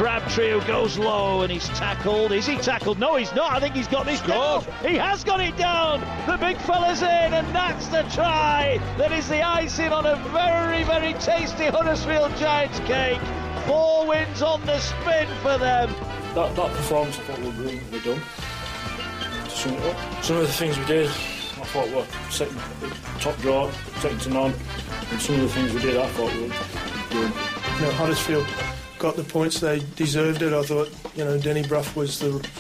Crabtree, who goes low and he's tackled. Is he tackled? No, he's not. I think he's got this down. He has got it down. The big fella's in, and that's the try. That is the icing on a very, very tasty Huddersfield Giants cake. 4 wins on the spin for them. That performance, I thought we were brilliantly done. Some of the things we did, I thought were second, top draw, second to none. And some of the things we did, I thought we were doing. You know, Huddersfield got the points, they deserved it. I thought, you know, Denny Brough was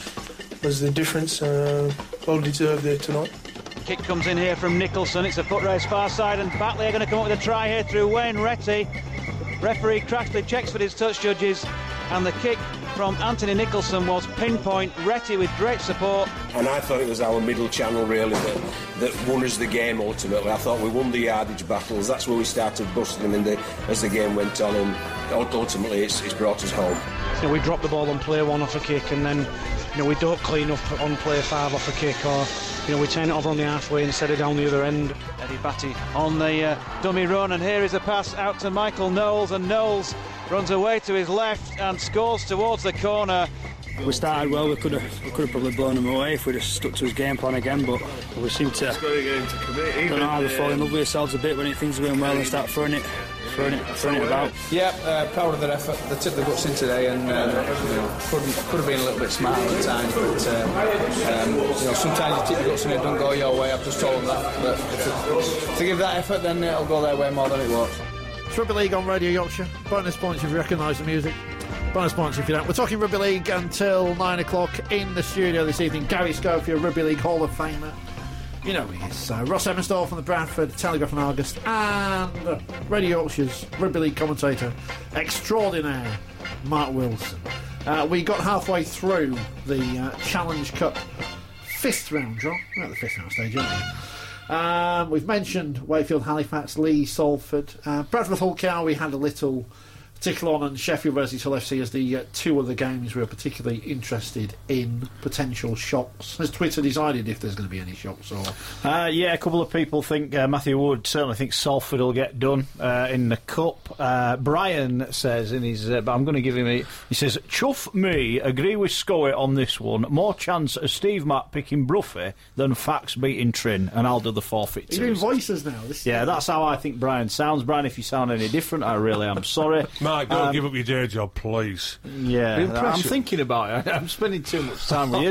the difference. Well deserved there tonight. Kick comes in here from Nicholson. It's a foot race far side, and Batley are going to come up with a try here through Wayne Retty. Referee Cratchley checks with his touch judges, and the kick from Anthony Nicholson was pinpoint. Retty with great support. And I thought it was our middle channel really that won us the game ultimately. I thought we won the yardage battles. That's where we started busting them as the game went on, and ultimately it's brought us home. You know, we drop the ball on play 1 off a kick, and then we don't clean up on play 5 off a kick, or we turn it over on the halfway instead of down the other end. Eddie Batty on the dummy run, and here is a pass out to Michael Knowles, and Knowles runs away to his left and scores towards the corner. We started well. We could have probably blown him away if we'd have stuck to his game plan again, but we seem to. I don't know how we fall in love with ourselves a bit when things are going well and start throwing it about. Yeah, proud of their effort. They took the guts in today, and could have been a little bit smarter at times. But sometimes you take the guts in and it don't go your way. I've just told them that. But if they give that effort, then it'll go their way more than it was. It's Rugby League on Radio Yorkshire. Bonus points if you recognise the music. Bonus points if you don't. We're talking Rugby League until 9 o'clock in the studio this evening. Gary Schofield, Rugby League Hall of Famer. You know who he is. Ross Emerstall from the Bradford Telegraph and Argus, and Radio Yorkshire's Rugby League commentator extraordinaire, Mark Wilson. We got halfway through the Challenge Cup 5th round, John. We're at the 5th round stage, aren't we? We've mentioned Wakefield, Halifax, Lee, Salford. Bradford Hull Cow, we had a little tickle on, and Sheffield versus Hull FC as the 2 other games we were particularly interested in potential shocks. Has Twitter decided if there's going to be any shocks? Or yeah, a couple of people think Matthew Wood certainly thinks Salford will get done in the Cup. Brian says in his but I'm going to give him he says, chuff me, agree with Scoey on this one, more chance of Steve Mack picking Bruffy than Fax beating Trin, and I'll do the forfeit. You're doing voices now. Yeah, that's how I think Brian sounds. Brian, if you sound any different, I really am sorry. Mark, don't give up your day job, please. Yeah, I'm thinking about it. I'm spending too much time with you.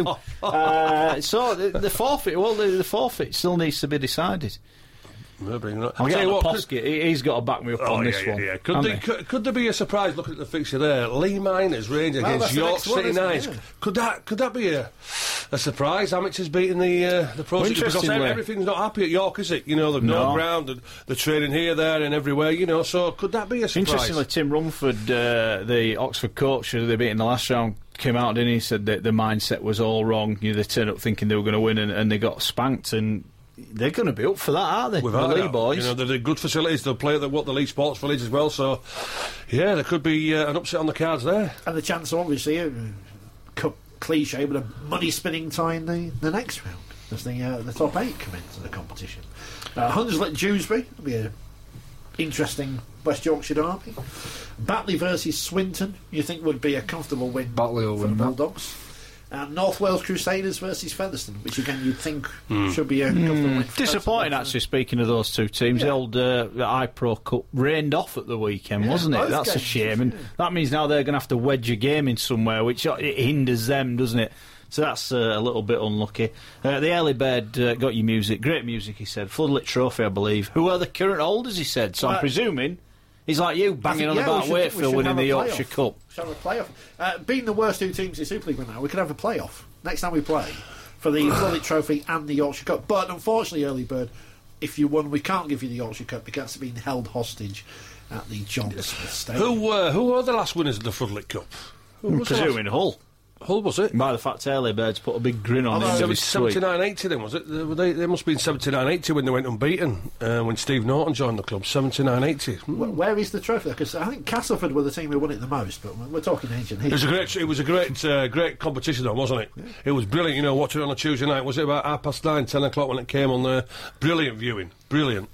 So the forfeit, well, the forfeit still needs to be decided. Maybe not. I'm getting Posky. He's got to back me up on this one. Yeah. Could there be a surprise looking at the fixture there? Lee Miners, Rangers against York City Knights. Yeah. Could that be a surprise? Amateurs beating the pros? Because everything's not happy at York, is it? They've no ground and they're training here, there and everywhere, so could that be a surprise? Interestingly, Tim Rumford, the Oxford coach who they beat in the last round, came out and he said that the mindset was all wrong. They turned up thinking they were going to win and they got spanked, and they're going to be up for that, aren't they? The Lee boys. They're good facilities. They'll play at the Lee Sports Village as well. So, yeah, there could be an upset on the cards there. And the chance, obviously, cup cliche, but a money spinning tie in the next round as the top 8 come into the competition. Hunslet Dewsbury will be an interesting West Yorkshire derby. Batley versus Swinton, you think would be a comfortable win for the Bulldogs. North Wales Crusaders versus Featherstone, which again you'd think should be a comfortable win. Disappointing, actually, speaking of those two teams. The old iPro Cup rained off at the weekend, wasn't it? That's a shame, and that means now they're going to have to wedge a game in somewhere, which it hinders them, doesn't it? So that's a little bit unlucky. The early bird got your music, great music, he said. Floodlit Trophy, I believe. Who are the current holders, he said, so I'm presuming he's like you, banging on about Wakefield winning the Yorkshire Cup. Shall have a playoff. Being the worst 2 teams in Super League right now, we could have a playoff next time we play for the Floodlit Trophy and the Yorkshire Cup. But unfortunately, early bird, if you won, we can't give you the Yorkshire Cup because it's been held hostage at the John Smith Stadium. Who were the last winners of the Floodlit Cup? Presuming Hull. Hull, was it? By the fact early birds put a big grin on him. It was 79-80 then, was it? They must have been 79-80 when they went unbeaten, when Steve Norton joined the club. 79-80. Where is the trophy? Because I think Castleford were the team who won it the most, but we're talking ancient history. It was a great competition though, wasn't it? Yeah. It was brilliant, watching it on a Tuesday night. Was it about 9:30, 10 o'clock when it came on there? Brilliant viewing. Brilliant.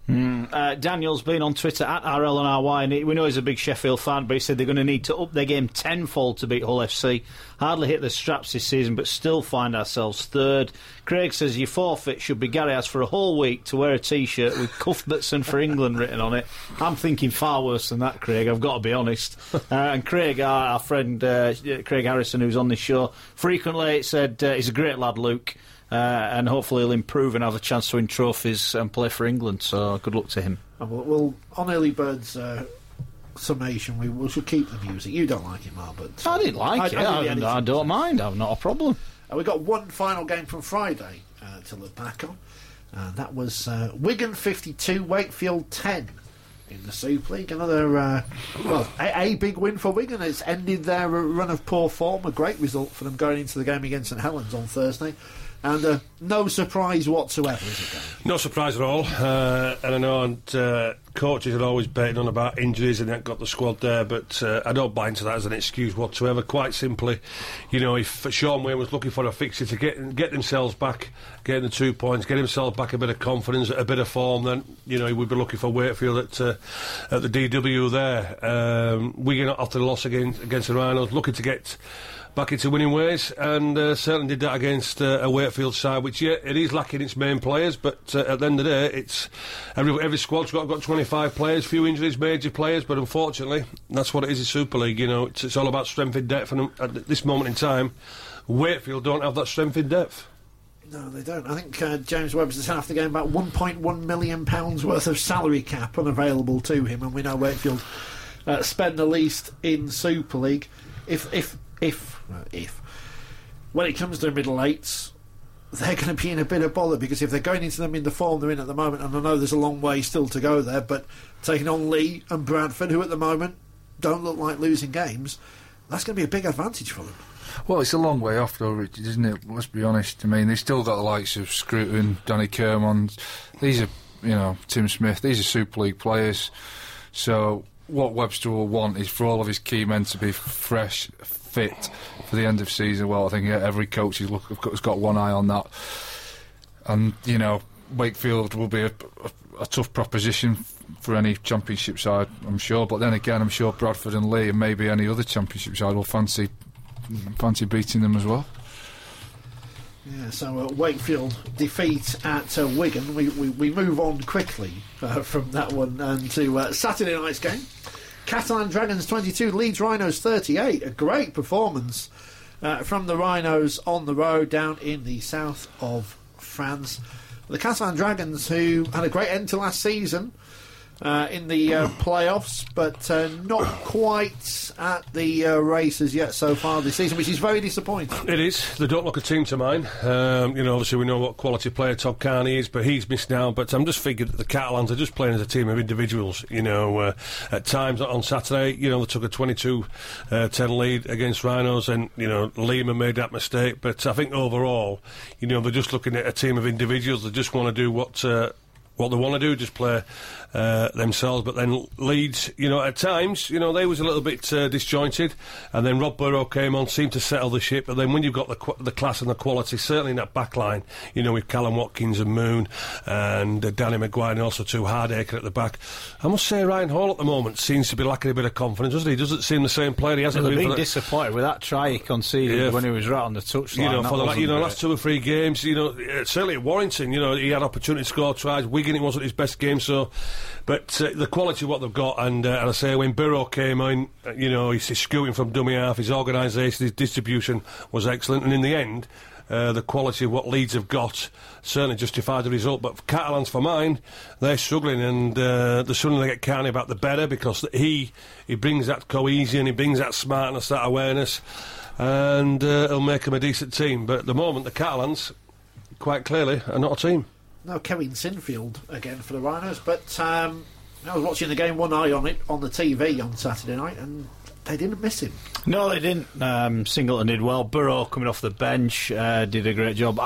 Daniel's been on Twitter at RLNRY, and we know he's a big Sheffield fan, but he said they're going to need to up their game tenfold to beat Hull FC. Hardly hit the straps this season, but still find ourselves third. Craig says your forfeit should be Gary has for a whole week to wear a T-shirt with Cuthbertson for England written on it. I'm thinking far worse than that, Craig, I've got to be honest. And Craig, our friend Craig Harrison, who's on this show frequently, said he's a great lad, Luke. And hopefully he'll improve and have a chance to win trophies and play for England, so good luck to him. Well, on Early Bird's summation, we should keep the music. You don't like it, Mark, but I didn't like it. I don't mind. I've not a problem. We got one final game from Friday to look back on, and that was Wigan 52, Wakefield 10 in the Super League. Another a big win for Wigan. It's ended their run of poor form. A great result for them going into the game against St Helens on Thursday. And no surprise whatsoever, is it, Gary? No surprise at all. And I know coaches are always betting on about injuries and they've got the squad there, but I don't buy into that as an excuse whatsoever. Quite simply, if Sean Wayne was looking for a fixture to get themselves back, getting the 2 points, get himself back a bit of confidence, a bit of form, then he would be looking for Wakefield at the DW there. Wigan after the loss against the Rhinos, looking to get back into winning ways, and certainly did that against a Wakefield side, which it is lacking its main players, but at the end of the day, it's every squad's got 25 players, few injuries, major players, but unfortunately that's what it is in Super League. It's all about strength in depth, and at this moment in time Wakefield don't have that strength in depth. No, they don't. I think James Webster said after the game about £1.1 million worth of salary cap unavailable to him, and we know Wakefield spend the least in Super League. If when it comes to middle eights, they're going to be in a bit of bother, because if they're going into them in the form they're in at the moment, and I know there's a long way still to go there, but taking on Lee and Bradford, who at the moment don't look like losing games, that's going to be a big advantage for them. Well, it's a long way off though, Richard, isn't it? Let's be honest. I mean, they've still got the likes of Scruton, Danny Kermond. These are, Tim Smith. These are Super League players. So what Webster will want is for all of his key men to be fresh, fit for the end of season. Well, I think every coach has got one eye on that. And, Wakefield will be a tough proposition for any championship side, I'm sure. But then again, I'm sure Bradford and Lee and maybe any other championship side will fancy beating them as well. Yeah, so Wakefield defeat at Wigan. We move on quickly from that one and to Saturday night's game. Catalan Dragons 22, Leeds Rhinos 38. A great performance from the Rhinos on the road down in the south of France. The Catalan Dragons, who had a great end to last season in the playoffs, but not quite at the races yet so far this season, which is very disappointing. It is. They don't look a team to mine. Obviously we know what quality player Todd Carney is, but he's missed out. But I'm just figuring that the Catalans are just playing as a team of individuals. At times on Saturday, they took a 22-10 lead against Rhinos, and Lima made that mistake. But I think overall, they're just looking at a team of individuals that just want to do what they want to do, just play themselves. But then Leeds, at times, they was a little bit disjointed, and then Rob Burrow came on, seemed to settle the ship. But then when you've got the class and the quality, certainly in that back line, with Callum Watkins and Moon and Danny Maguire, and also two Hardacre at the back, I must say Ryan Hall at the moment seems to be lacking a bit of confidence, doesn't he? Doesn't seem the same player. He hasn't been disappointed with that try he conceded when he was right on the touchline. For the last 2 or 3 games, certainly at Warrington, he had opportunity to score tries. Wigan, it wasn't his best game, but the quality of what they've got, and I say when Burrow came in, he's scooting from dummy half, his organisation, his distribution was excellent, and in the end, the quality of what Leeds have got certainly justified the result. But Catalans, for mine, they're struggling, and the sooner they get Carney back, the better, because he brings that cohesion, he brings that smartness, that awareness, and he'll make them a decent team. But at the moment, the Catalans, quite clearly, are not a team. No, Kevin Sinfield again for the Rhinos, but I was watching the game, one eye on it on the TV on Saturday night, and they didn't miss him. No, they didn't. Singleton did well. Burrow coming off the bench did a great job.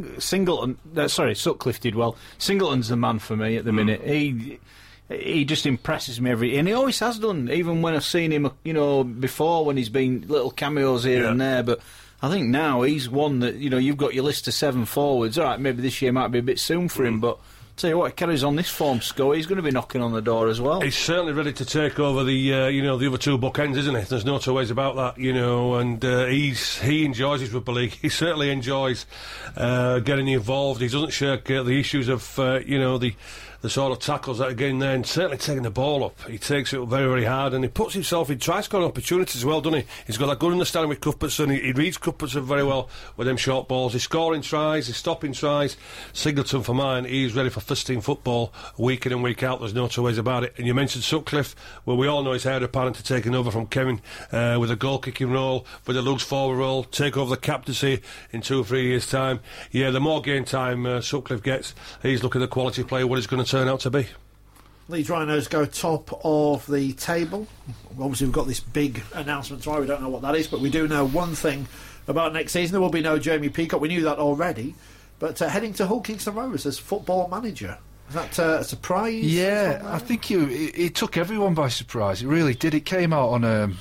Sutcliffe did well. Singleton's the man for me at the minute. He just impresses me and he always has done, even when I've seen him before, when he's been little cameos here and there. But I think now he's one that, you've got your list of 7 forwards. All right, maybe this year might be a bit soon for him, but Tell you what, he carries on this form, Sco, he's going to be knocking on the door as well. He's certainly ready to take over the other two bookends, isn't he? There's no two ways about that, and he enjoys his rugby league. He certainly enjoys getting involved. He doesn't shirk the issues of the sort of tackles that are getting there, and certainly taking the ball up. He takes it up very, very hard, and he puts himself in try-scoring opportunities as well, doesn't he? He's got that good understanding with Cuthbertson. He reads Cuthbertson very well with them short balls. He's scoring tries, he's stopping tries. Singleton, for mine, he's ready for first-team football week in and week out. There's no two ways about it. And you mentioned Sutcliffe, well, we all know he's heir apparent to taking over from Kevin with a goal-kicking role, with a loose forward role, take over the captaincy in 2 or 3 years' time. Yeah, the more game time Sutcliffe gets, he's looking at the quality player, what he's going to turn out to be. Leeds Rhinos go top of the table. Obviously, we've got this big announcement tomorrow. We don't know what that is, but we do know one thing about next season. There will be no Jamie Peacock. We knew that already. But heading to Hull Kingston Rovers as football manager. Is that a surprise? Yeah, I think it took everyone by surprise. It really did. It came out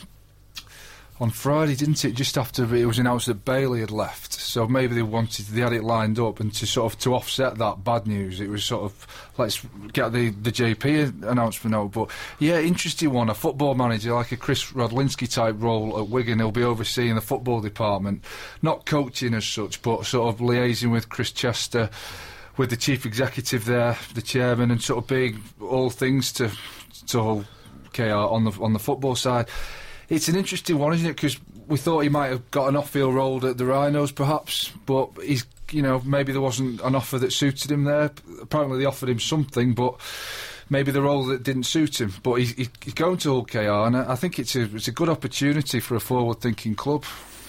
on Friday, didn't it? Just after it was announced that Bailey had left, so maybe they had it lined up, and to offset that bad news, it was sort of let's get the JP announcement out. But yeah, interesting one. A football manager like a Chris Rodlinski type role at Wigan. He'll be overseeing the football department, not coaching as such, but sort of liaising with Chris Chester, with the chief executive there, the chairman, and sort of being all things to Hull KR on the football side. It's an interesting one, isn't it? Because we thought he might have got an off-field role at the Rhinos, perhaps, but he's, maybe there wasn't an offer that suited him there. Apparently, they offered him something, but maybe the role that didn't suit him. But he's going to Hull KR, and I think it's a good opportunity for a forward-thinking club.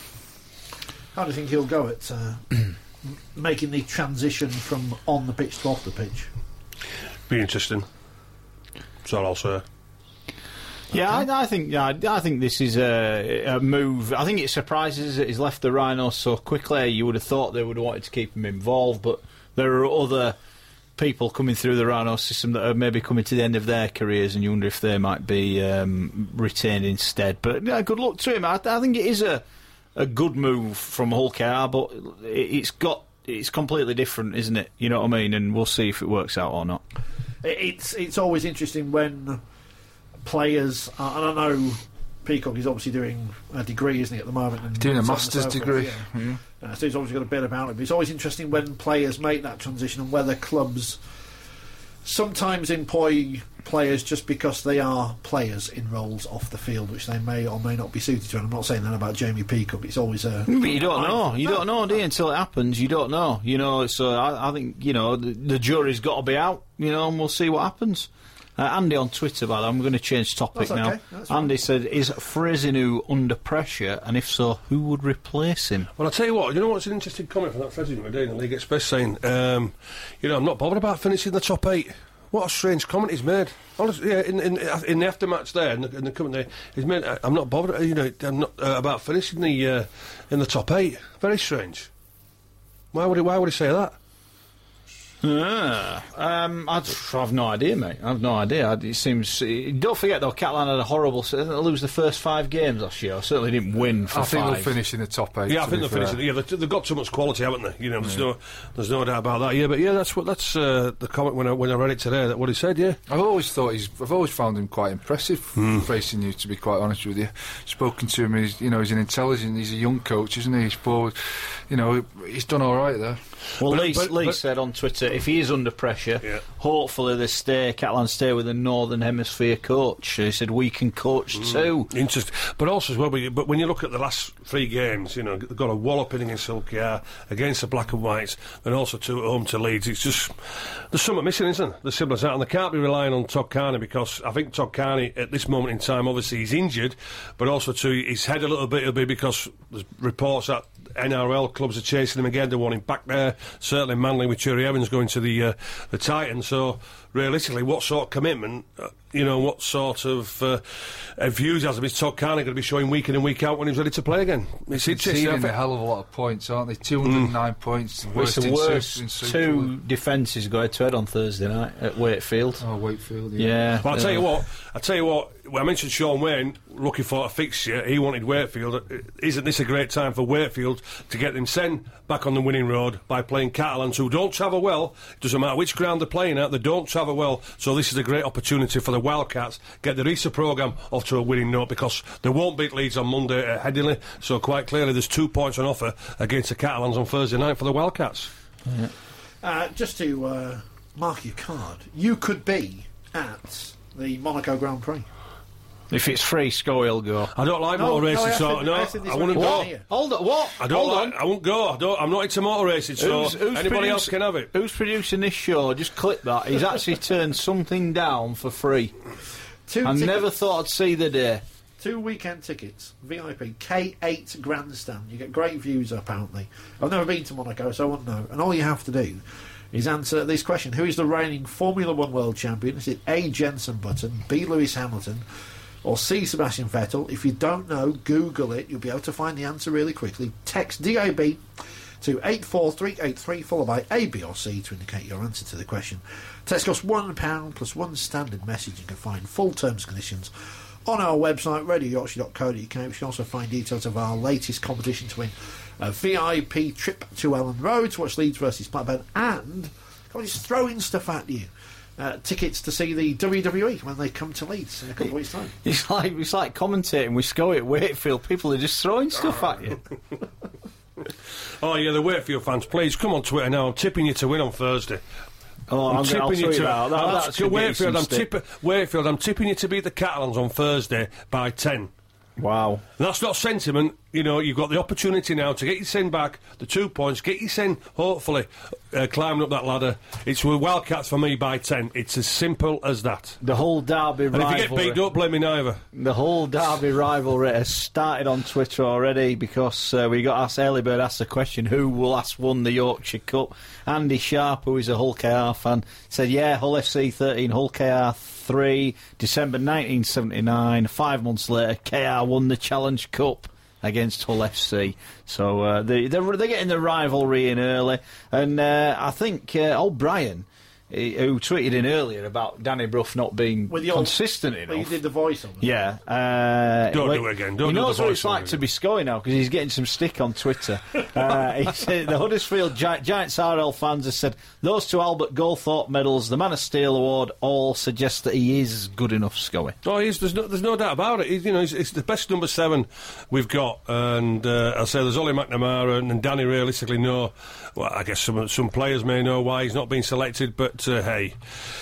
How do you think he'll go at making the transition from on the pitch to off the pitch? Be interesting. That's all I'll say. Yeah, I think this is a move. I think it surprises that he's left the Rhinos so quickly. You would have thought they would have wanted to keep him involved, but there are other people coming through the Rhinos system that are maybe coming to the end of their careers, and you wonder if they might be retained instead. But yeah, good luck to him. I think it is a good move from Hull KR, but it's completely different, isn't it? You know what I mean? And we'll see if it works out or not. It's always interesting when players, and I know Peacock is obviously doing a degree, isn't he, at the moment? And doing a master's degree. Yeah. So he's obviously got a bit about it. But it's always interesting when players make that transition and whether clubs sometimes employ players just because they are players in roles off the field, which they may or may not be suited to. And I'm not saying that about Jamie Peacock. It's always a... But you don't know. You don't know, do you, until it happens. You don't know. So I think, the jury's got to be out, and we'll see what happens. Andy on Twitter, by the way, I'm going to change topic now. Andy said, is Fresinu under pressure, and if so, who would replace him? Well, I'll tell you what, what's an interesting comment from that Fresinu today in the League Express saying, I'm not bothered about finishing the top 8. What a strange comment he's made. Honestly, yeah, in the aftermatch there, in the comment there, he's made, I'm not bothered, I'm not about finishing in the top 8. Very strange. Why would he say that? I have no idea, mate. I have no idea. It seems. Don't forget though, Catalan had a horrible. They lose the first 5 games last year. I certainly didn't win for 5. I think they'll finish in the top 8. Yeah, I think they'll finish. Yeah, they've got too much quality, haven't they? There's no doubt about that. Yeah, but yeah, that's the comment when I read it today. That what he said. Yeah, I've always found him quite impressive. Facing you, to be quite honest with you, spoken to him. He's an intelligent. He's a young coach, isn't he? He's forward. He's done all right there. Well, Lee said on Twitter, if he is under pressure, hopefully Catalan stay with a Northern Hemisphere coach. He said we can coach too. Interesting, but also as well. But when you look at the last 3 games, they've got a walloping against Hull KR, against the Black and Whites, and also 2 at home to Leeds. It's just there's something missing, isn't there? The simple as that, and they can't be relying on Todd Carney, because I think Todd Carney at this moment in time, obviously he's injured, but also to his head a little bit. It'll be because there's reports that NRL clubs are chasing him again. They want him back there. Certainly Manly with Cherry Evans going to the Titans. So realistically, what sort of commitment, what sort of enthusiasm is Todd Carney going to be showing week in and week out when he's ready to play again? It's conceding a hell of a lot of points, aren't they? 209 points. It's the worst two defences go head-to-head on Thursday night at Wakefield. Oh, Wakefield, yeah. But I'll tell you what, when I mentioned Sean Wayne looking for a fixture, he wanted Wakefield. Isn't this a great time for Wakefield to get them sent back on the winning road by playing Catalans, who don't travel well? It doesn't matter which ground they're playing at, they don't travel well. So this is a great opportunity for the Wildcats, get the Easter programme off to a winning note, because they won't beat Leeds on Monday at Headingley. So quite clearly there's 2 points on offer against the Catalans on Thursday night for the Wildcats. Just to mark your card, you could be at the Monaco Grand Prix. If it's free, Sco will go. I don't like motor racing, so I wouldn't go. Hold on, what? I won't go. I'm not into motor racing, so anybody else can have it. Who's producing this show? Just clip that. He's actually turned something down for free. I never thought I'd see the day. 2 weekend tickets, VIP, K8 Grandstand. You get great views, apparently. I've never been to Monaco, so I wouldn't know. And all you have to do is answer this question: who is the reigning Formula 1 world champion? Is it A. Jenson Button, B. Lewis Hamilton, or C. Sebastian Vettel? If you don't know, Google it. You'll be able to find the answer really quickly. Text DAB to 84383 followed by A, B or C to indicate your answer to the question. Text costs £1 plus one standard message. You can find full terms and conditions on our website, radioyorkshire.co.uk. You can also find details of our latest competition to win a VIP trip to Ellen Road to watch Leeds versus Blackburn, and I'll just throw in stuff at you. Tickets to see the WWE when they come to Leeds in a couple of weeks' time. It's like commentating with Scully at Wakefield. People are just throwing stuff at you. Oh yeah, the Wakefield fans, please come on Twitter now. I'm tipping you to win on Thursday. Oh, I'm tipping you to Wakefield. I'm tipping you to beat the Catalans on Thursday by 10. Wow. That's not sentiment. You've got the opportunity now to get your sin back, the 2 points, get your sin, hopefully, climbing up that ladder. It's with Wildcats for me by 10. It's as simple as that. The whole Derby rivalry. And if you get beat, don't blame me neither. The whole Derby rivalry has started on Twitter already, because we got asked, Early Bird asked the question, who will last won the Yorkshire Cup? Andy Sharp, who is a Hull KR fan, said, Hull FC 13, Hull KR 3, December 1979. 5 months later, KR won the Challenge Cup against Hull FC. So they're getting the rivalry in early. And I think O'Brien, who tweeted in earlier about Danny Brough not being consistent enough. Well, you did the voice on that. Yeah. Don't do it again. He knows what it's like to be scoring now, because he's getting some stick on Twitter. He said, the Huddersfield Giants RL fans have said those 2 Albert Goldthorpe medals, the Man of Steel award, all suggest that he is good enough, Scully. Oh, there's no doubt about it. It's the best number 7 we've got, and I say there's Ollie McNamara and Danny realistically know. Well, I guess some players may know why he's not been selected, but hey,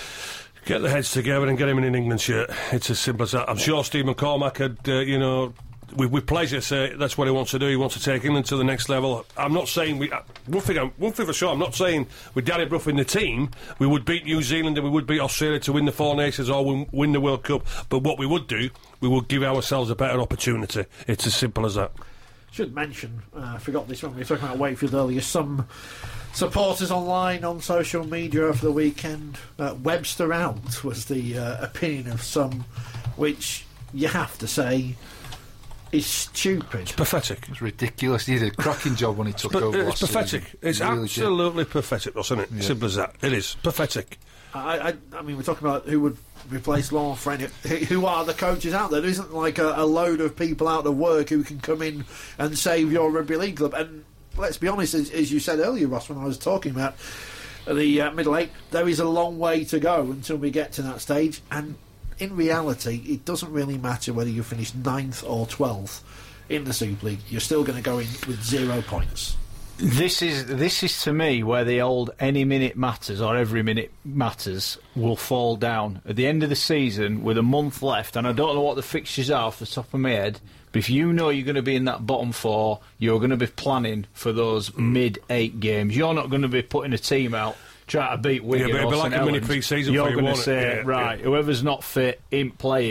get the heads together and get him in an England shirt. It's as simple as that. I'm sure Steve McCormack had, with pleasure say that's what he wants to do. He wants to take England to the next level. I'm not saying one thing for sure. I'm not saying with Danny Brough in the team we would beat New Zealand and we would beat Australia to win the Four Nations or win the World Cup. But what we would do, we would give ourselves a better opportunity. It's as simple as that. Should mention, I forgot this when we were talking about Wakefield earlier, some supporters online on social media over the weekend. Webster out was the opinion of some, which you have to say is stupid. It's pathetic. It's ridiculous. He did a cracking job when he took over. It's pathetic. Season. It's really absolutely pathetic, isn't it? Yeah. Simple as that. It is pathetic. I mean, we're talking about who would replace Laurent Frenny. Who are the coaches out there? There isn't like a load of people out of work who can come in and save your rugby league club. And let's be honest, as you said earlier, Ross, when I was talking about the middle eight, there is a long way to go until we get to that stage. And in reality, it doesn't really matter whether you finish 9th or 12th in the Super League. You're still going to go in with 0 points. This is to me where the old any minute matters or every minute matters will fall down at the end of the season with a month left. And I don't know what the fixtures are off the top of my head, but if you know you're going to be in that bottom 4, you're going to be planning for those mid-8 games. You're not going to be putting a team out trying to beat Wigan or like St. a mini pre-season. You're going to say, whoever's not fit, ain't playing.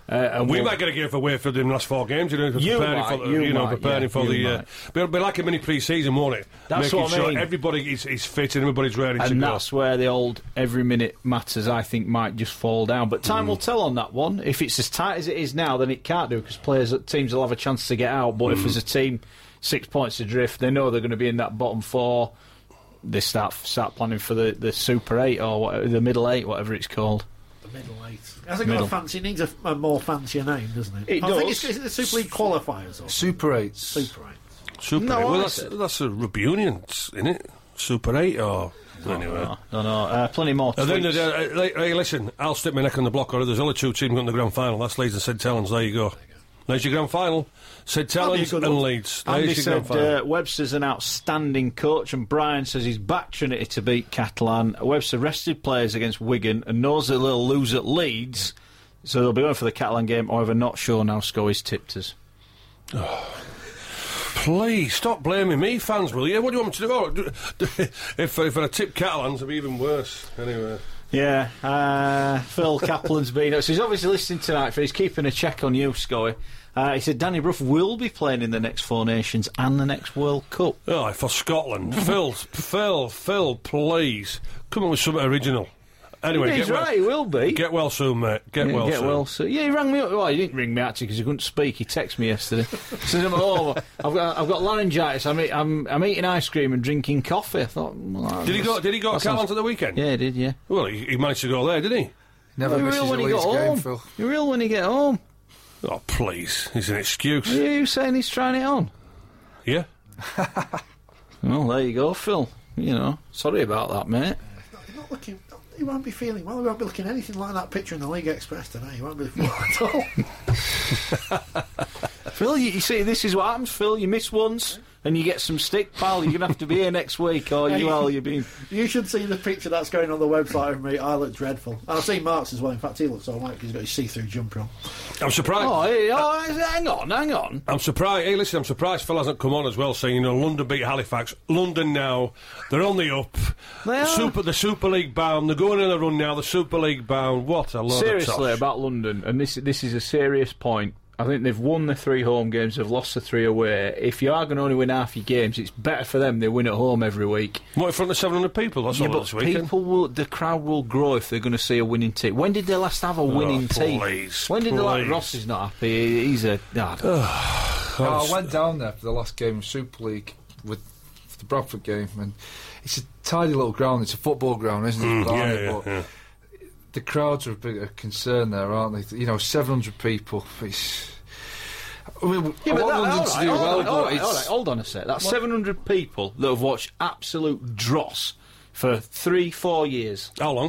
And we might get a game for Wakefield in the last 4 games, preparing for the. It'll be like a mini pre-season, won't it? That's Making what I mean. Sure everybody is fit and everybody's ready to go. And that's where the old every minute matters, I think, might just fall down. But time will tell on that one. If it's as tight as it is now, then it can't do, because teams will have a chance to get out. But if there's a team 6 points adrift, they know they're going to be in that bottom 4. They start planning for the Super 8 or whatever, the Middle 8, whatever it's called. The Middle 8. Has it got a fancy? It needs a more fancier name, doesn't it? It does. I think it's the Super League qualifiers. Or Super 8s. Super 8. Super 8. Well, that's a rugby union, isn't it? Super 8 or... Anyway. No. Plenty more tweets. Hey, listen, I'll stick my neck on the block, or there's only 2 teams going to the grand final. That's Leeds and St Helens. There you go. There's your grand final. St Helens and Leeds. Andy said Webster's an outstanding coach, and Brian says he's backed Trinity to beat Catalan. Webster rested players against Wigan and knows that they'll lose at Leeds, so they'll be going for the Catalan game. However, not sure now Scoey's tipped us. Please stop blaming me, fans, will you? What do you want me to do? If I tip Catalans, it'll be even worse. Anyway. Yeah, Phil Kaplan's been... So he's obviously listening tonight, for he's keeping a check on you, Scoey. He said Danny Brough will be playing in the next 4 Nations and the next World Cup. Oh, for Scotland. Phil, please. Come up with something original. Anyway, he's right, he will be. Get well soon, mate. Get well soon. Yeah, he rang me up. Well, he didn't ring me actually because he couldn't speak. He texted me yesterday. He says, I've got laryngitis. I'm eating ice cream and drinking coffee. I thought, did he go to Catalans at the weekend? Yeah, he did. Yeah. Well, he managed to go there, didn't he? Never misses a Leeds game, Phil. You're real when you get home. Oh, please. It's an excuse. Are you saying he's trying it on? Yeah. Well, there you go, Phil. Sorry about that, mate. He's not looking... He won't be feeling well. He won't be looking anything like that picture in the League Express today. He won't be feeling at all. Phil, you see, this is what happens, Phil. You miss once and you get some stick, pal. You're going to have to be here next week, or you've been... You should see the picture that's going on the website of me. I look dreadful. I've seen Mark's as well. In fact, he looks all right because he's got his see-through jumper on. I'm surprised. Hang on. I'm surprised. Hey, listen, I'm surprised Phil hasn't come on as well, saying, London beat Halifax. London now, they're on the up. They are. The Super League bound. They're going in a run now. The Super League bound. What a load Seriously, of tosh. about London, and this is a serious point. I think they've won the 3 home games, they've lost the 3 away. If you are going to only win half your games, it's better for them they win at home every week. What, in front of 700 people? That's all this weekend. The crowd will grow if they're going to see a winning team. When did they last have a winning team? When did Ross is not happy? He's a... I went down there for the last game of Super League for the Bradford game, and it's a tidy little ground. It's a football ground, isn't it? Yeah. The crowds are a bit of concern there, aren't they? 700 people. Hold on a sec. That's 700 people that have watched absolute dross for 3-4 years. How long?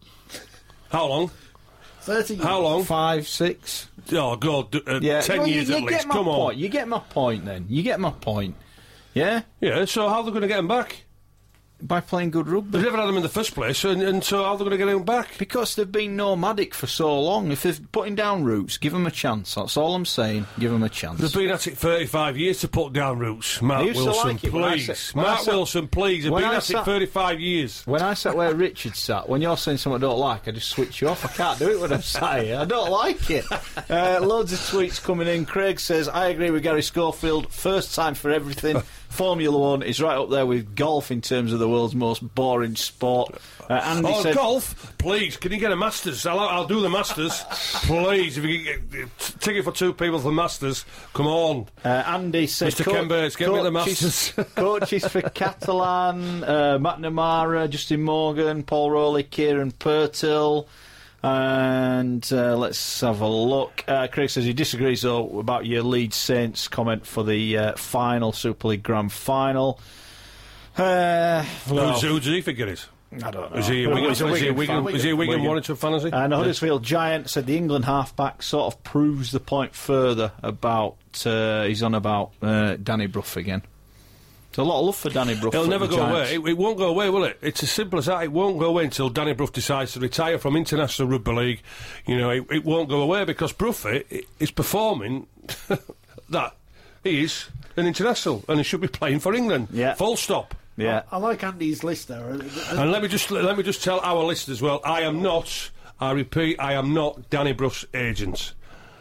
30 years. How long? 5, 6. Oh, God. 10 years at least. Come on. You get my point, then. You get my point. Yeah? Yeah, so how are they going to get them back? By playing good rugby. They've never had them in the first place, and so how are they going to get them back? Because they've been nomadic for so long. If they're putting down roots, give them a chance. That's all I'm saying. Give them a chance. They've been at it 35 years to put down roots. Mark Wilson, please. Mark Wilson, please. They've been at it 35 years. When I sat where Richard sat, when you're saying something I don't like, I just switch you off. I can't do it when I'm sat here. I don't like it. Loads of tweets coming in. Craig says, I agree with Gary Schofield. First time for everything. Formula 1 is right up there with golf in terms of the world's most boring sport. Andy said, golf? Please, can you get a Masters? I'll do the Masters. Please, if you can get a ticket for 2 people for the Masters, come on. Andy said, Mr. Ken Bates, get me the Masters. Coaches for Catalan, Matt Namara, Justin Morgan, Paul Rowley, Kieran Purtill. And let's have a look. Craig says he disagrees, though, about your Leeds Saints comment for the final Super League Grand Final. Who does he think it is? I don't know. Is he a Wigan monitor fan, is he? And Huddersfield Giant said the England halfback sort of proves the point further about... he's on about Danny Brough again. There's a lot of love for Danny Brough. It'll never go away. It won't go away, will it? It's as simple as that. It won't go away until Danny Brough decides to retire from international rugby league. It won't go away because Brough is performing that he is an international and he should be playing for England. Yeah. Full stop. Yeah. I like Andy's list there. And let me just tell our list as well. I repeat, I am not Danny Brough's agent.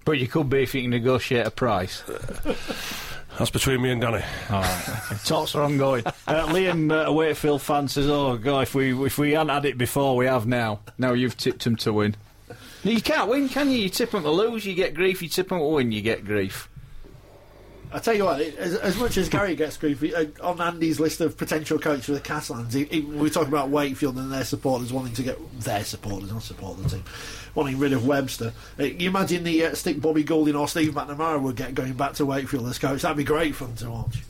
But you could be if you can negotiate a price. That's between me and Danny. All right. Talks are ongoing. Liam, a Wakefield fan, says, "Oh God, if we hadn't had it before, we have now. Now you've tipped them to win. You can't win, can you? You tip them to lose, you get grief. You tip them to win, you get grief." I tell you what, as much as Gary gets grief, on Andy's list of potential coaches for the Catalans, we're talking about Wakefield and their supporters wanting to get their supporters, not support the team, wanting rid of Webster. You imagine the stick Bobby Goulding or Steve McNamara would get going back to Wakefield as coach. That'd be great fun to watch.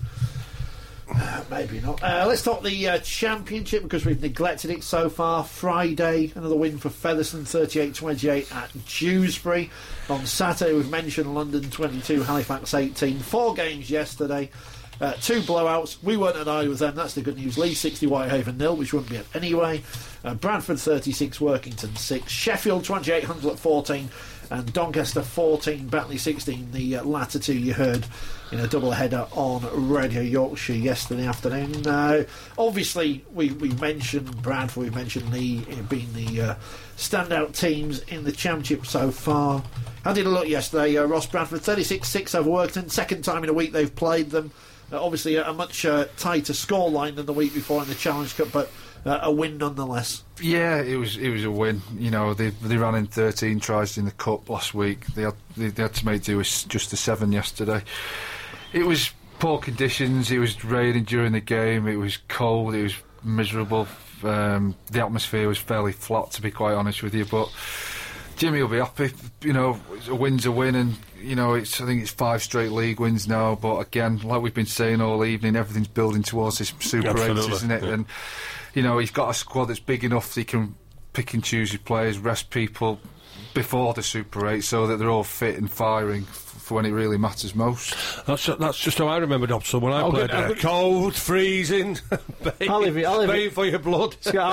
Maybe not. Let's talk the Championship, because we've neglected it so far. Friday, another win for Featherstone, 38-28 at Dewsbury. On Saturday, we've mentioned London 22, Halifax 18. 4 games yesterday, 2 blowouts. We weren't at eye with them, that's the good news. Leeds 60, Whitehaven 0, which wouldn't be at anyway. Bradford 36, Workington 6. Sheffield 28, Hunslet 14. And Doncaster 14, Batley 16. The latter two you heard in a double header on Radio Yorkshire yesterday afternoon. Obviously, we mentioned Bradford, we mentioned Lee being the standout teams in the Championship so far. How did it look yesterday? Ross, Bradford 36-6 over Workington. Second time in a week they've played them. Obviously, a much tighter scoreline than the week before in the Challenge Cup, but a win nonetheless. Yeah, it was a win. You know, they ran in 13 tries in the Cup last week. They had to make do with just the 7 yesterday. It was poor conditions. It was raining during the game. It was cold. It was miserable. The atmosphere was fairly flat, to be quite honest with you. But Jimmy will be happy. You know, a win's a win, and you know, I think it's 5 straight league wins now. But again, like we've been saying all evening, everything's building towards this Super 8, isn't it? Yeah. And you know, he's got a squad that's big enough that he can pick and choose his players, rest people before the Super 8, so that they're all fit and firing for when it really matters most. That's just how I remember Dobson when I played there. Cold, freezing, baying for your blood.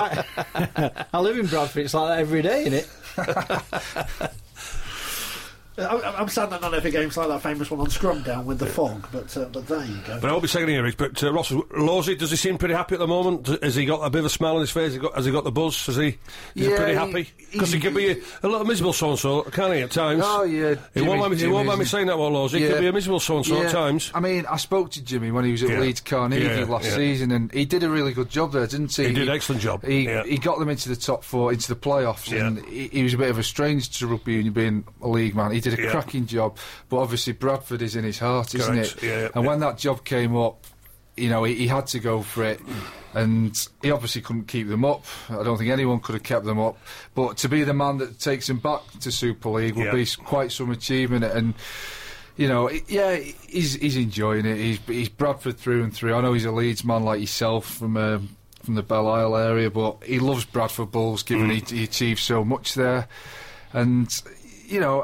I live in Bradford, it's like that every day, innit? I'm sad that not every game's like that famous one on Scrumdown with the fog, but there you go. But I won't be saying here, but Ross Losey, does he seem pretty happy at the moment? Has he got a bit of a smile on his face? Has he got the buzz? Is he pretty happy? Because he can be a little miserable so-and-so, can't he, at times? Oh, yeah. He won't mind me saying that, Losey. He can be a miserable so-and-so at times. I mean, I spoke to Jimmy when he was at Leeds Carnegie last season, and he did a really good job there, didn't he? He did an excellent job. He got them into the top 4, into the playoffs, and he was a bit of a stranger to rugby union, being a league man. He did a cracking job, but obviously Bradford is in his heart, isn't it? And when that job came up, you know, he had to go for it, and he obviously couldn't keep them up. I don't think anyone could have kept them up, but to be the man that takes them back to Super League would be quite some achievement. And you know, he's enjoying it. He's Bradford through and through. I know he's a Leeds man like yourself from the Belle Isle area, but he loves Bradford Bulls, given he achieved so much there. And you know,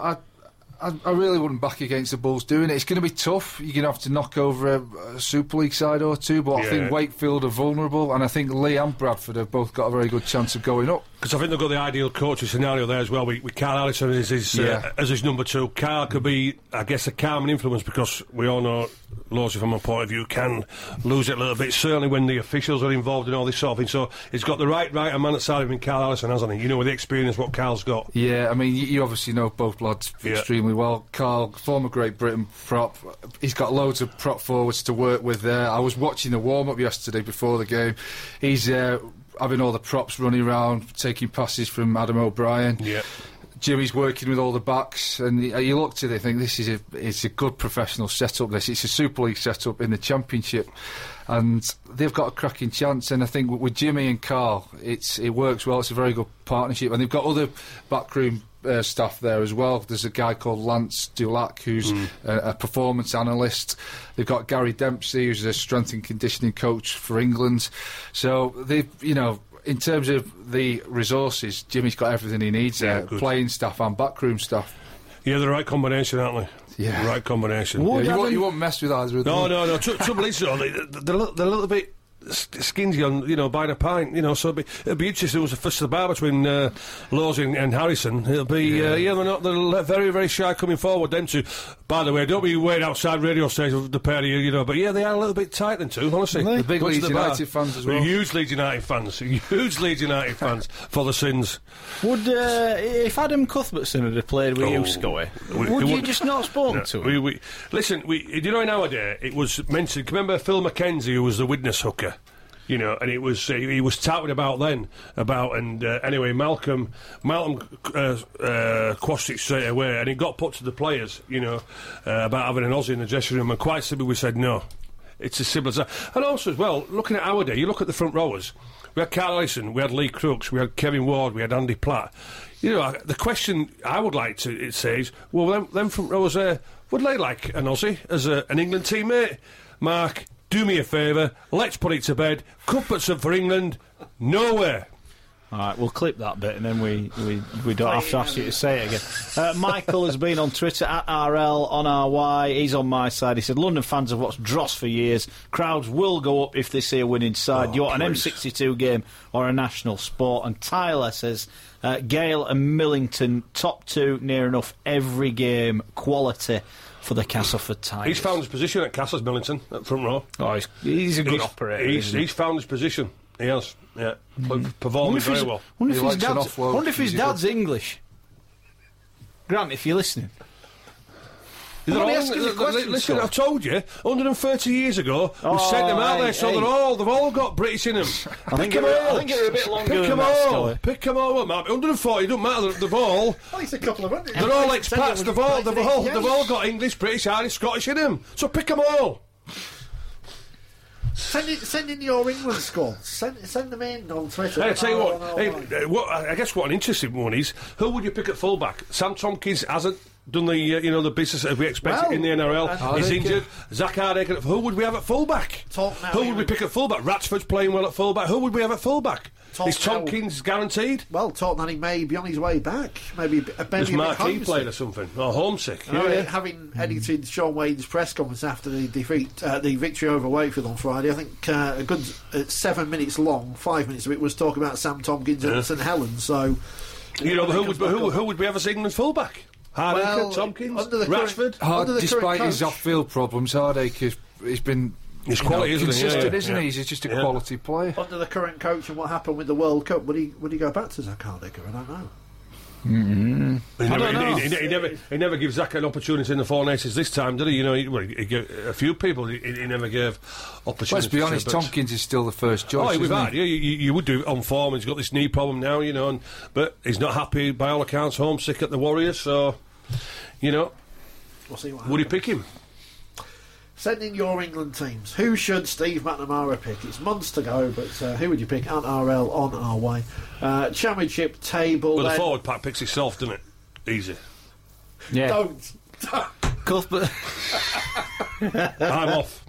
I really wouldn't back against the Bulls doing it. It's going to be tough. You're going to have to knock over a Super League side or two, but I think Wakefield are vulnerable, and I think Lee and Bradford have both got a very good chance of going up. Because I think they've got the ideal coaching scenario there as well, with Carl Allison as his number 2. Carl could be, I guess, a calming influence, because we all know Losey, from my point of view, can lose it a little bit, certainly when the officials are involved in all this sort of thing. So he's got the right man at side of him in Carl Allison, hasn't he? You know, with the experience what Carl's got. Yeah, I mean, you obviously know both lads extremely well. Carl, former Great Britain prop, he's got loads of prop forwards to work with there. I was watching the warm-up yesterday before the game. He's having all the props running around, taking passes from Adam O'Brien. Yeah. Jimmy's working with all the backs, and you look to it and think it's a good professional setup. It's a Super League setup in the Championship, and they've got a cracking chance. And I think with Jimmy and Carl, it works well. It's a very good partnership, and they've got other backroom staff there as well. There's a guy called Lance Dulac who's a performance analyst. They've got Gary Dempsey, who's a strength and conditioning coach for England. So they've, you know, in terms of the resources, Jimmy's got everything he needs there, playing staff and backroom staff. Yeah, the right combination, aren't they? Yeah. The right combination. You won't mess with either of them. No. Trouble is, they're a little bit skinny on, you know, buying a pint, you know, so it'll be interesting. It was the first of the bar between Losey and Harrison. It'll be, they're very, very shy coming forward, them two. By the way, don't be waiting outside radio stations with the pair of you, you know. But yeah, they are a little bit tight then too, honestly. The big Leeds United fans as well. Huge Leeds United fans. Huge Leeds United fans for the sins. Would if Adam Cuthbertson had played with you, Scotty, would you just not spoken to him? Listen, you know, nowadays it was mentioned. Remember Phil McKenzie, who was the witness hooker? You know, and it was he was touted about then anyway, Malcolm quashed it straight away, and it got put to the players, you know, about having an Aussie in the dressing room, and quite simply we said no. It's as simple as that. And also as well, looking at our day, you look at the front rowers. We had Carl Ellison, we had Lee Crooks, we had Kevin Ward, we had Andy Platt. You know, the question I would like to say is, well, them front rowers there, would they like an Aussie as an England teammate? Mark, do me a favour, let's put it to bed. Cuthbertson for England, nowhere. All right, we'll clip that bit and then we don't have to ask you to say it again. Michael has been on Twitter at RL on RY. He's on my side. He said London fans have watched Dross for years. Crowds will go up if they see a winning side. You want an M62 game or a national sport? And Tyler says Gale and Millington top two near enough every game. Quality for the Castleford Tigers. He's found his position at Castles, Millington, at front row. Oh, he's a good operator. He's found his position. He has, yeah. Performing very well. I wonder if his dad's English. Grant, if you're listening. Listen, I've told you, 130 years ago, we sent them out there, so they've all got British in them. I think they're a bit longer than that. Pick them all up, Mark. 140, don't matter, they've all... At least a couple of hundred. They're all expats, they've all got English, British, Irish, Scottish in them. So pick them all. Send in your England squad. Send them in on Twitter. I tell you what, I guess what an interesting one is, who would you pick at fullback? Sam Tompkins hasn't done the the business as we expected in the NRL. He's injured. Zach Hardaker. Who would we have at fullback? Who would we pick at fullback? Ratchford's playing well at fullback. Who would we have at fullback? Is Tompkins guaranteed? Well, talking he may be on his way back. Maybe a Does Marquis played or something? Or homesick? Having edited Sean Wayne's press conference after the victory over Wakefield on Friday, I think a good 7 minutes long, 5 minutes of it was talking about Sam Tompkins at St Helens. So, who would we have as England fullback? Hardaker, Tompkins, Rashford. Despite his off-field problems, Hardaker has been. He's quality, consistent, isn't he? He's just a quality player. Under the current coach and what happened with the World Cup, would he go back to Zach Hardaker? I don't know. He never gives Zach an opportunity in the Four Nations this time, did he? You know, he gave a few people he never gave opportunities. Let's be honest, Tompkins is still the first choice. You would do it on form. He's got this knee problem now, you know, but he's not happy by all accounts. Homesick at the Warriors, so you know, we'll see what would he pick him? Send in your England teams. Who should Steve McNamara pick? It's months to go, but who would you pick? At RL on our way. Championship table. Well, the forward pack picks itself, doesn't it? Easy. Yeah. Don't. Cuthbert. I'm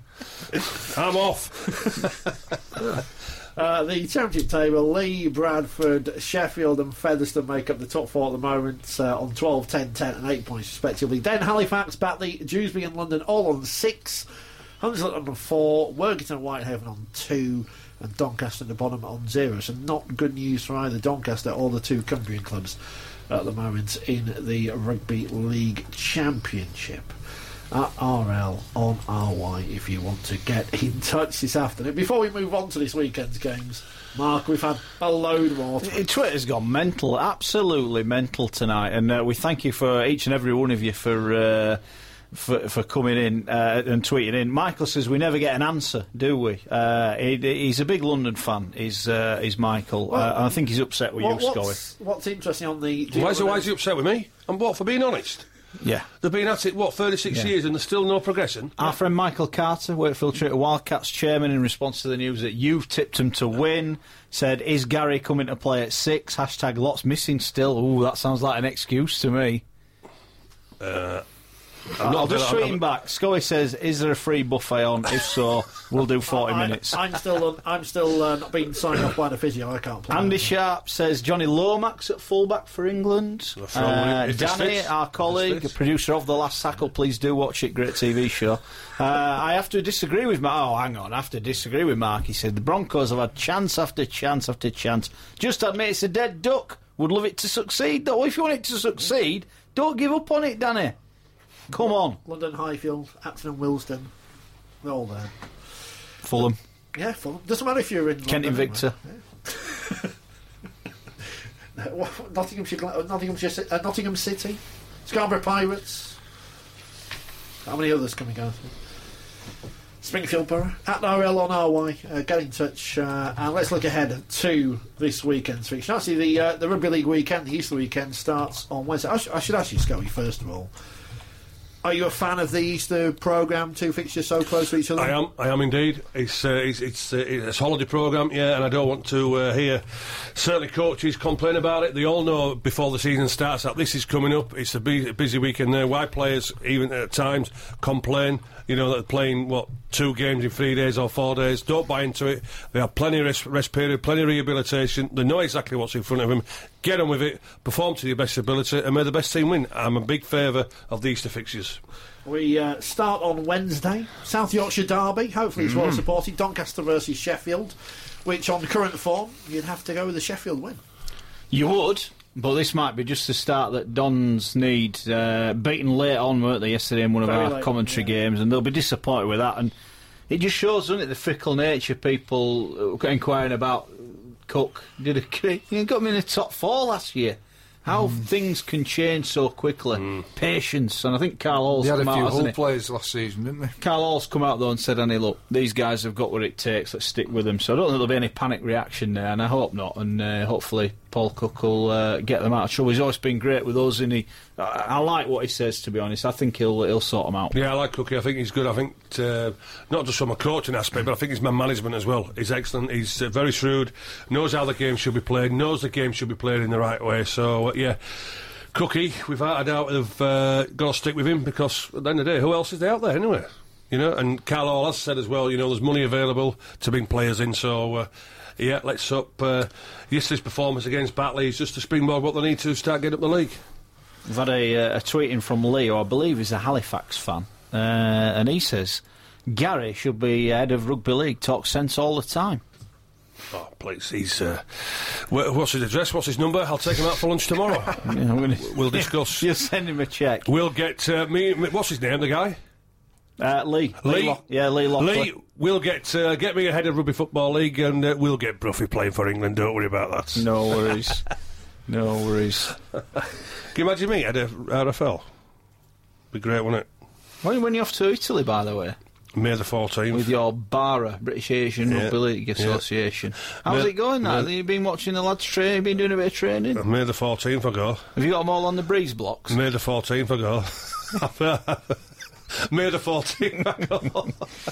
off. The Championship table, Lee, Bradford, Sheffield and Featherstone make up the top four at the moment on 12, 10, 10 and 8 points respectively. Then Halifax, Batley, Dewsbury and London all on 6, Hunslet on 4, Workington and Whitehaven on 2 and Doncaster at the bottom on 0. So not good news for either Doncaster or the two Cumbrian clubs at the moment in the Rugby League Championship. At RL on RY if you want to get in touch this afternoon. Before we move on to this weekend's games, Mark, we've had a load more. Twitter's gone mental, absolutely mental tonight, and we thank you for each and every one of you for coming in and tweeting in. Michael says we never get an answer, do we? He's a big London fan. He's Michael. I think he's upset with you, Scully. What's interesting on the? Why is he upset with me? And what, for being honest? Yeah. They've been at it, 36 years and there's still no progression? Our friend Michael Carter, Wakefield Traitor Wildcats chairman, in response to the news that you've tipped him to win, said, is Gary coming to play at 6? # lots missing still. Ooh, that sounds like an excuse to me. I'll just tweet him back. Scully says, is there a free buffet on? If so, we'll do 40 minutes. I'm still not being signed off by the physio. I can't play. Andy Sharp says Johnny Lomax at fullback for England. Danny, our colleague, producer of The Last Tackle, please do watch it. Great TV show. I have to disagree with I have to disagree with Mark. He said the Broncos have had chance after chance after chance. Just admit it's a dead duck. Would love it to succeed, though. If you want it to succeed, don't give up on it, Danny. Come on. London, Highfield, Acton and Willesden. They're all there. Fulham. Yeah, Fulham. Doesn't matter if you're in Kent Invicta. Nottingham City. Scarborough Pirates. How many others can we go through? Springfield Borough. At RL on RY. Get in touch. And let's look ahead to this weekend's fixture. Actually, the Rugby League weekend, the Easter weekend, starts on Wednesday. I should ask you, Scully, first of all. Are you a fan of the Easter programme? 2 fixtures so close to each other. I am indeed. It's a holiday programme, yeah, and I don't want to hear certainly coaches complain about it. They all know before the season starts that this is coming up. It's a busy weekend there. Why players even at times complain? You know, that they're playing 2 games in 3 days or 4 days. Don't buy into it. They have plenty of rest period, plenty of rehabilitation. They know exactly what's in front of them. Get on with it. Perform to your best ability, and may the best team win. I'm a big favour of the Easter fixtures. We start on Wednesday. South Yorkshire Derby. Hopefully it's well supported. Doncaster versus Sheffield, which on current form you'd have to go with the Sheffield win. You would. But this might be just the start that Dons need. Beaten late on, weren't they, yesterday in one of our commentary games, and they'll be disappointed with that. And it just shows, doesn't it, the fickle nature. People inquiring about Cook. He got me in the top 4 last year. How things can change so quickly. Patience. And I think Carl Hall's come out, They had a few Hull players last season, didn't they? Carl Hall's come out, though, and said, Annie, look, these guys have got what it takes. Let's stick with them. So I don't think there'll be any panic reaction there, and I hope not. And hopefully Paul Cook will get them out of trouble. He's always been great with us, and I like what he says, to be honest. I think he'll sort them out. Yeah, I like Cookie. I think he's good. I think not just from a coaching aspect, but I think his man management as well. He's excellent. He's very shrewd, knows how the game should be played, knows the game should be played in the right way. So, yeah, Cookie, without a doubt, have got to stick with him, because at the end of the day, who else is there out there anyway? You know, and Carl Hall has said as well, you know, there's money available to bring players in, so... yeah, let's up yesterday's performance against Batley is just to springboard what they need to start getting up the league. We've had a tweeting from Lee, who I believe is a Halifax fan, and he says Gary should be head of Rugby League, talk sense all the time. Oh, please, he's... what's his address, what's his number? I'll take him out for lunch tomorrow. We'll discuss. You'll send him a cheque. We'll get... what's his name, the guy? Lee. Lee Lockley. Lee, we'll get me ahead of Rugby Football League, and we'll get Bruffy playing for England. Don't worry about that. No worries. No worries. Can you imagine me at a RFL? Be great, wouldn't it? When are you off to Italy, by the way? May the 14th. With your BARA, British Asian Rugby League Association. How's it going, that? Have you been watching the lads train? You've been doing a bit of training? May the 14th I go. Have you got them all on the breeze blocks? May the 14th I go. May the 14th I go.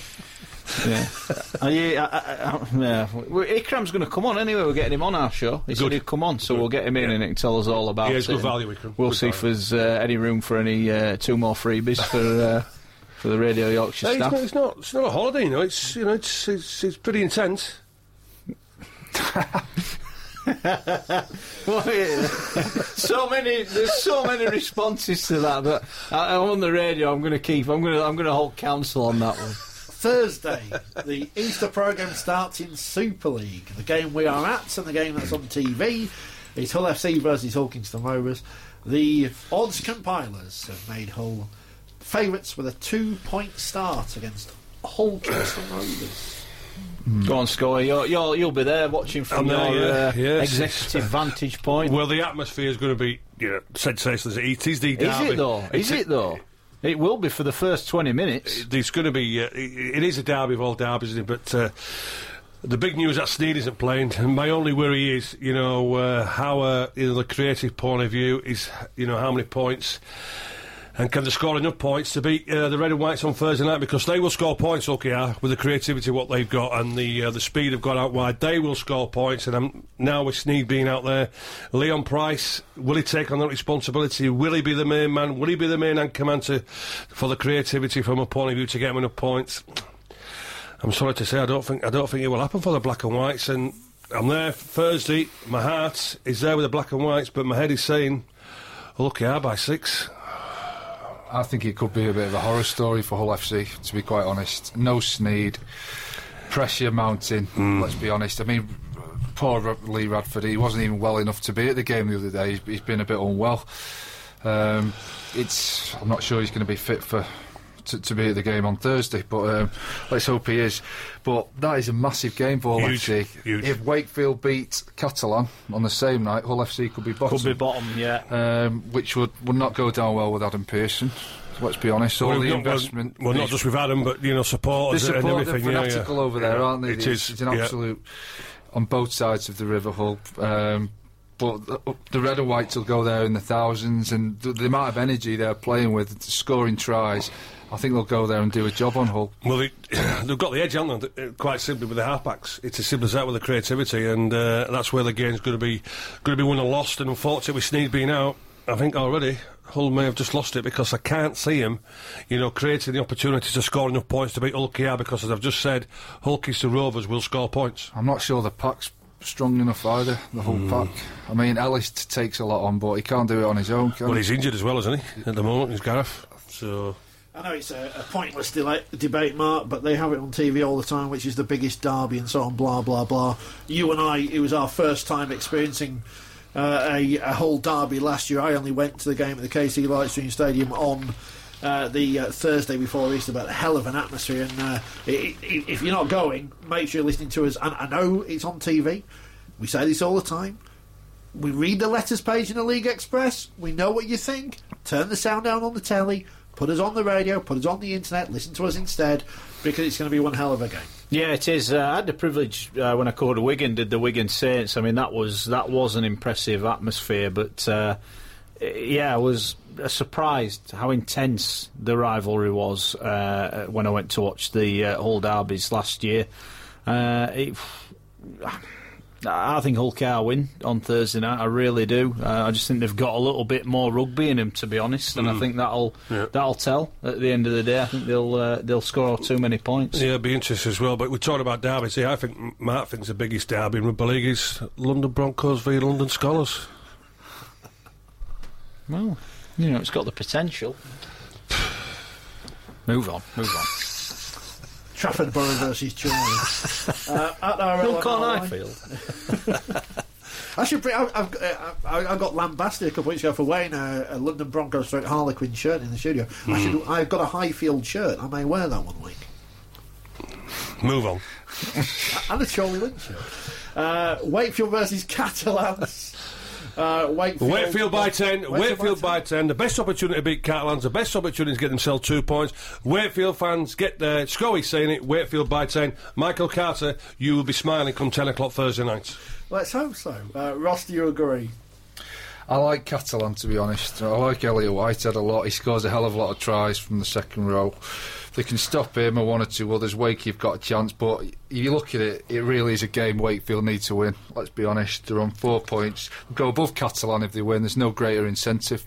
Ikram's going to come on anyway. We're getting him on our show. He said he'd come on, so we'll get him in and he can tell us all about it. It's good value, Ikram. We'll see if there's any room for any 2 more freebies for the Radio Yorkshire staff. It's not a holiday, you know. It's pretty intense. There's so many responses to that, but on the radio I'm going to hold counsel on that one. Thursday, the Easter programme starts in Super League. The game we are at and the game that's on TV is Hull FC versus Hull Kingston Rovers. The odds compilers have made Hull favourites with a 2-point start against Hull Kingston Rovers. Go on, Scully. You'll be there watching from your executive vantage point. Well, the atmosphere is going to be sensational. It is the derby. Is it though? It will be for the first 20 minutes. There's going to be. It is a derby of all derbies, isn't it? But the big news that Sneyd isn't playing. And my only worry is, how the creative point of view is, how many points. And can they score enough points to beat the Red and Whites on Thursday night? Because they will score points, with the creativity what they've got and the speed have got out wide. They will score points. And now with Sneyd being out there, Leon Price, will he take on that responsibility? Will he be the main man? Will he be the main man for the creativity from a point of view to get him enough points? I'm sorry to say, I don't think it will happen for the Black and Whites. And I'm there Thursday. My heart is there with the Black and Whites, but my head is saying, look, by 6. I think it could be a bit of a horror story for Hull FC, to be quite honest. No Sneyd, pressure mounting, let's be honest. I mean, poor Lee Radford, he wasn't even well enough to be at the game the other day. He's been a bit unwell. I'm not sure he's going to be fit to be at the game on Thursday, but let's hope he is. But that is a massive game for Hull FC. Huge. If Wakefield beat Catalan on the same night, Hull FC could be bottom. Could be bottom, yeah. Which would not go down well with Adam Pearson. Let's be honest. All the investment. Well, not just with Adam, but supporters and everything. They're fanatical over there, aren't they? It's an absolute on both sides of the river, Hull. But the red and whites will go there in the thousands, and the amount of energy they're playing with, scoring tries, I think they'll go there and do a job on Hull. Well, they've got the edge, haven't they? Quite simply with the halfbacks. It's as simple as that with the creativity, and that's where the game's going to be won or lost. And unfortunately, with Sneyd being out, I think already Hull may have just lost it, because I can't see him, creating the opportunity to score enough points to beat Hull KR, because, as I've just said, Hull Keister Rovers will score points. I'm not sure the pack's strong enough either, the whole pack. I mean, Ellis takes a lot on, but he can't do it on his own, can he? Well, he's injured as well, isn't he, at the moment, he's Gareth, so... I know it's a pointless debate, Mark, but they have it on TV all the time, which is the biggest derby and so on, blah, blah, blah. You and I, it was our first time experiencing a Hull derby last year. I only went to the game at the KC Lightstream Stadium on the Thursday before Easter, but a hell of an atmosphere. And if you're not going, make sure you're listening to us. And I know it's on TV. We say this all the time. We read the letters page in the League Express. We know what you think. Turn the sound down on the telly. Put us on the radio, put us on the internet, listen to us instead, because it's going to be one hell of a game. Yeah, it is. I had the privilege when I covered Wigan, did the Wigan Saints. I mean, that was an impressive atmosphere, but I was surprised how intense the rivalry was when I went to watch the Hull derbies last year. I think Hull KR win on Thursday night. I really do. I just think they've got a little bit more rugby in them, to be honest, and I think that'll tell at the end of the day. I think they'll score too many points. Yeah, it'll be interesting as well. But we're talking about derbies here. I think Mark thinks the biggest derby in rugby league is London Broncos v London Scholars. Well, it's got the potential. Move on. Trafford Borough versus Chorley. Look on Highfield. I got lambasted a couple of weeks ago for wearing a London Broncos Harlequin shirt in the studio. I've got a Highfield shirt. I may wear that one week. Move on. And a Chorley Lynch shirt. Wakefield versus Catalans. Wakefield by 10. Wakefield by 10. The best opportunity to beat Catalans. The best opportunity to get themselves 2 points. Wakefield fans, get there. Scully's saying it. Wakefield by 10. Michael Carter, you will be smiling come 10 o'clock Thursday night. Let's hope so. Ross, do you agree? I like Catalan, to be honest. I like Elliot Whitehead a lot. He scores a hell of a lot of tries from the second row. If they can stop him or one or two others, Wake, you've got a chance. But if you look at it, it really is a game Wakefield need to win. Let's be honest. They're on 4 points. They'll go above Catalan if they win. There's no greater incentive.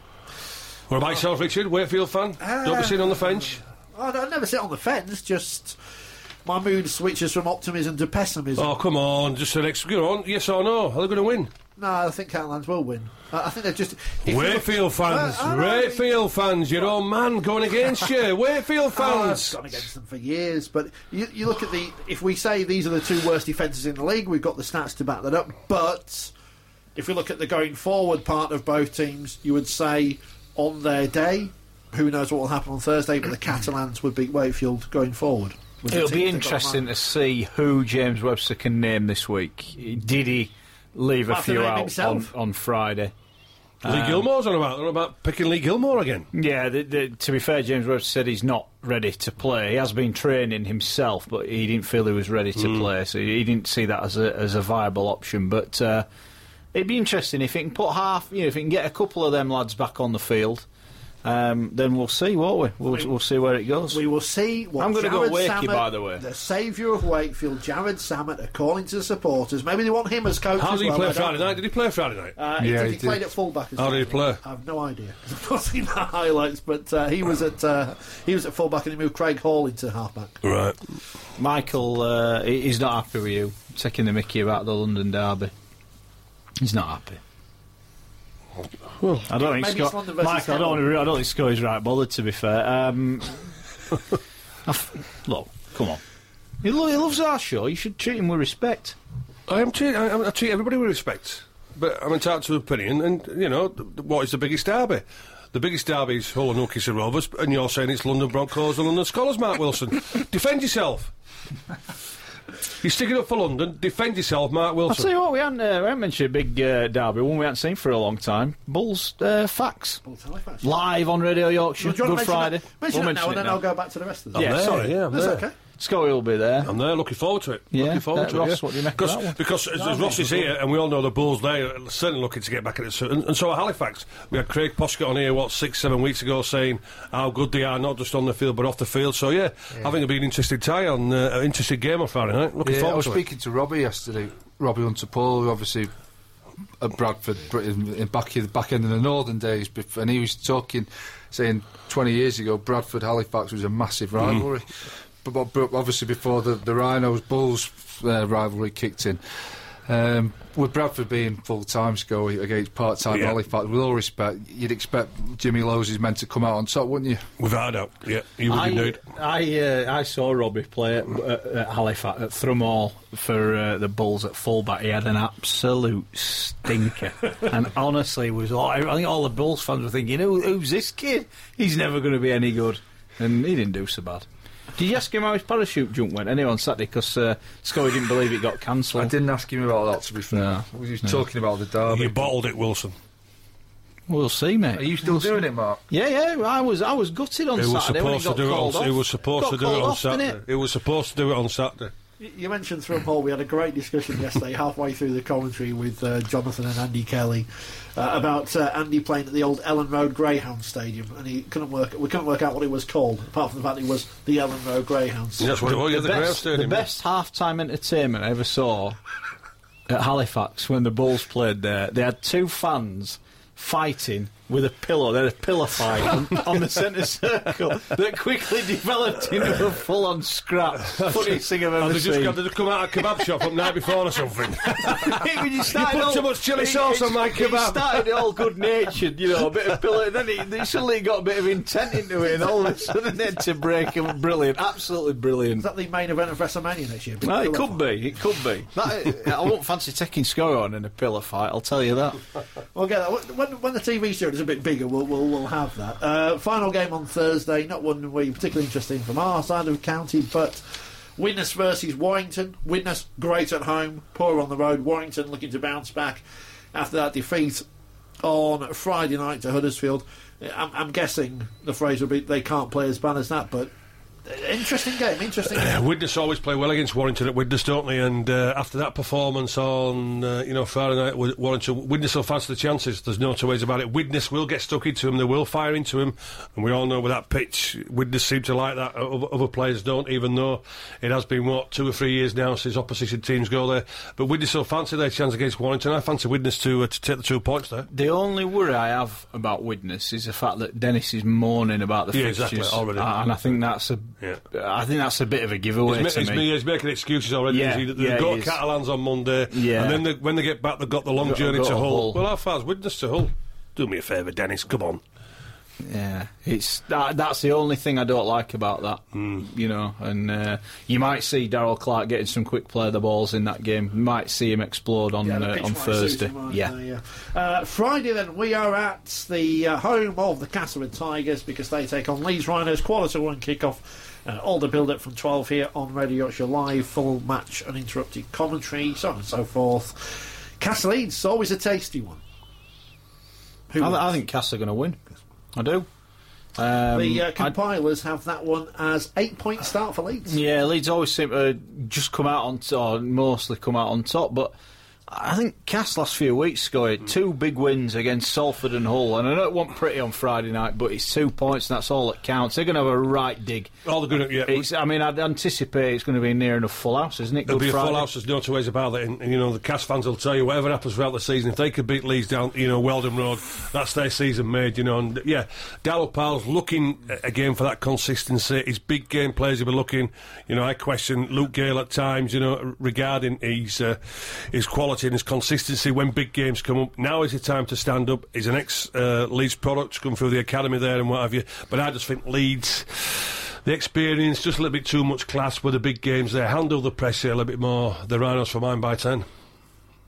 What about yourself, Richard? Wakefield fan? Don't be sitting on the fence. I never sit on the fence, just... my mood switches from optimism to pessimism. Oh, come on. Just an yes or no. Are they going to win? No, I think Catalans will win. I think they're just... Wakefield fans, Wakefield fans, your own man going against you. Wakefield fans. I've gone against them for years, but you look at the... If we say these are the two worst defences in the league, we've got the stats to back that up, but if we look at the going forward part of both teams, you would say on their day, who knows what will happen on Thursday, but the Catalans would beat Wakefield going forward. It'll be interesting to see who James Webster can name this week. Did he leave a few out on Friday? Lee Gilmore's on about picking Lee Gilmore again. Yeah, to be fair, James Webster said he's not ready to play. He has been training himself, but he didn't feel he was ready to play, so he didn't see that as a viable option. But it'd be interesting if he can put if he can get a couple of them lads back on the field. Then we'll see, won't we? We'll see where it goes. We will see what I'm going to go Wakey, by the way. The saviour of Wakefield, Jared Samet, according to the supporters. Maybe they want him as coach. How did he play Friday night? Did he play Friday night? He played at fullback. How did he play? I have no idea. I've not seen the highlights, but he was at fullback and he moved Craig Hall into halfback. Right. Michael, he's not happy with you taking the mickey about the London derby. He's not happy. Well, I don't think Scott. Michael, I don't think Scotty's right bothered. To be fair, look, come on. He loves our show. You should treat him with respect. I treat everybody with respect. but I'm entitled to an opinion, and, you know, what is the biggest derby? The biggest derby is Hull and Newcastle Rovers, and you're saying it's London Broncos and London Scholars, Mark Wilson. Defend yourself. You're sticking up for London. Defend yourself, Mark Wilson. I'll tell you what, we haven't mentioned a big derby, one we haven't seen for a long time. Bulls Facts. Bulls Halifax. Live on Radio Yorkshire, Good Friday. Mention it now, and then I'll go back to the rest of them. Yeah, sorry. Yeah, that's okay. Scotty will be there. I'm there, looking forward to it. Yeah, looking forward to Ross, it. Yeah. what do you make of that one? Because as Ross is here, and we all know the Bulls, they are certainly looking to get back at it. And so are Halifax. We had Craig Poskett on here, 6-7 weeks ago, saying how good they are, not just on the field, but off the field. So, yeah. I think it'll be an interesting tie on, an interesting game on Friday night. Looking forward to it. I was speaking to Robbie yesterday, Robbie Hunter-Paul, who obviously at Bradford, back end of the Northern days, and he was saying 20 years ago, Bradford-Halifax was a massive rivalry. But obviously before the Rhinos-Bulls rivalry kicked in, with Bradford being full-time Scully against part-time Halifax, with all respect, you'd expect Jimmy Lowes' men to come out on top, wouldn't you? Without a doubt, yeah, you would indeed. I saw Robbie play at Halifax, at Thrumall, for the Bulls at fullback. He had an absolute stinker. And honestly, I think all the Bulls fans were thinking, who's this kid? He's never going to be any good. And he didn't do so bad. Did you ask him how his parachute jump went anyway on Saturday? Because Scully didn't believe it got cancelled. I didn't ask him about that, to be fair. No. We was talking about the derby. You bottled it, Wilson. We'll see, mate. Are you still doing it, Mark? Yeah. I was gutted on Saturday when he got called off. He was supposed to do it on Saturday. He was supposed to do it on Saturday. You mentioned Thrumall. We had a great discussion yesterday, halfway through the commentary with Jonathan and Andy Kelly about Andy playing at the old Ellen Road Greyhound Stadium, and we couldn't work out what it was called, apart from the fact it was the Ellen Road Greyhound Stadium. That's what it was. The Greyhound Stadium. The best half-time entertainment I ever saw at Halifax when the Bulls played there. They had two fans fighting with a pillow. They had a pillow fight on the centre circle that quickly developed into a full-on scrap. Funniest thing I've ever seen. They just come out of a kebab shop up night before or something. You put too much chilli sauce on my kebab. He started all good-natured, a bit of pillow, and then he suddenly got a bit of intent into it, and all of a sudden they had to break him. Brilliant, absolutely brilliant. Is that the main event of WrestleMania next year? No, it could be. I won't fancy taking Scully on in a pillow fight, I'll tell you that. We'll get that. When the TV show is a bit bigger, we'll have that. Final game on Thursday, not one we particularly interesting from our side of the county, but Widnes versus Warrington. Widnes great at home, poor on the road. Warrington looking to bounce back after that defeat on Friday night to Huddersfield. I'm guessing the phrase will be they can't play as bad as that, but interesting game. Widnes always play well against Warrington at Widnes, don't they? And after that performance on Friday night with Warrington, Widnes will fancy the chances. There's no two ways about it. Widnes will get stuck into him. They will fire into him. And we all know with that pitch, Widnes seem to like that. Other players don't, even though it has been, 2 or 3 years now since opposition teams go there. But Widnes will fancy their chance against Warrington. I fancy Widnes to take the 2 points there. The only worry I have about Widnes is the fact that Dennis is moaning about the fixtures. Exactly, already. And I think that's I think that's a bit of a giveaway to me. He's making excuses already. They've got Catalans on Monday, and then when they get back, they've got the long journey to Hull. Well, how far's Widnes to Hull? Do me a favour, Dennis, come on. Yeah, that's the only thing I don't like about that, and you might see Darryl Clark getting some quick play of the balls in that game. You might see him explode on Thursday. Friday then, we are at the home of the Castlewood Tigers because they take on Leeds Rhinos, 1:45 kick-off. All the build-up from 12 here on Radio Yorkshire Live, full match, uninterrupted commentary, so on and so forth. Castle Leeds, always a tasty one. I think Castle are going to win. I do. The compilers have that one as 8-point start for Leeds. Yeah, Leeds always seem to just come out on top, or mostly come out on top, but I think Cass last few weeks scored 2 big wins against Salford and Hull, and I know it wasn't pretty on Friday night, but it's 2 points and that's all that counts. They're going to have a right dig. All they're going to, I'd anticipate it's going to be near enough full house, isn't it? It'll be a full house, there's no two ways about it, and the Cass fans will tell you whatever happens throughout the season, if they could beat Leeds down, Weldon Road, that's their season made, and Darryl Powell's looking again for that consistency. His big game players will be looking, I question Luke Gale at times, regarding his quality and his consistency when big games come up. Now is the time to stand up. He's an ex-Leeds product, come through the academy there and what have you, but I just think Leeds, the experience, just a little bit too much class with the big games there, handle the pressure a little bit more. The Rhinos for mine by 10.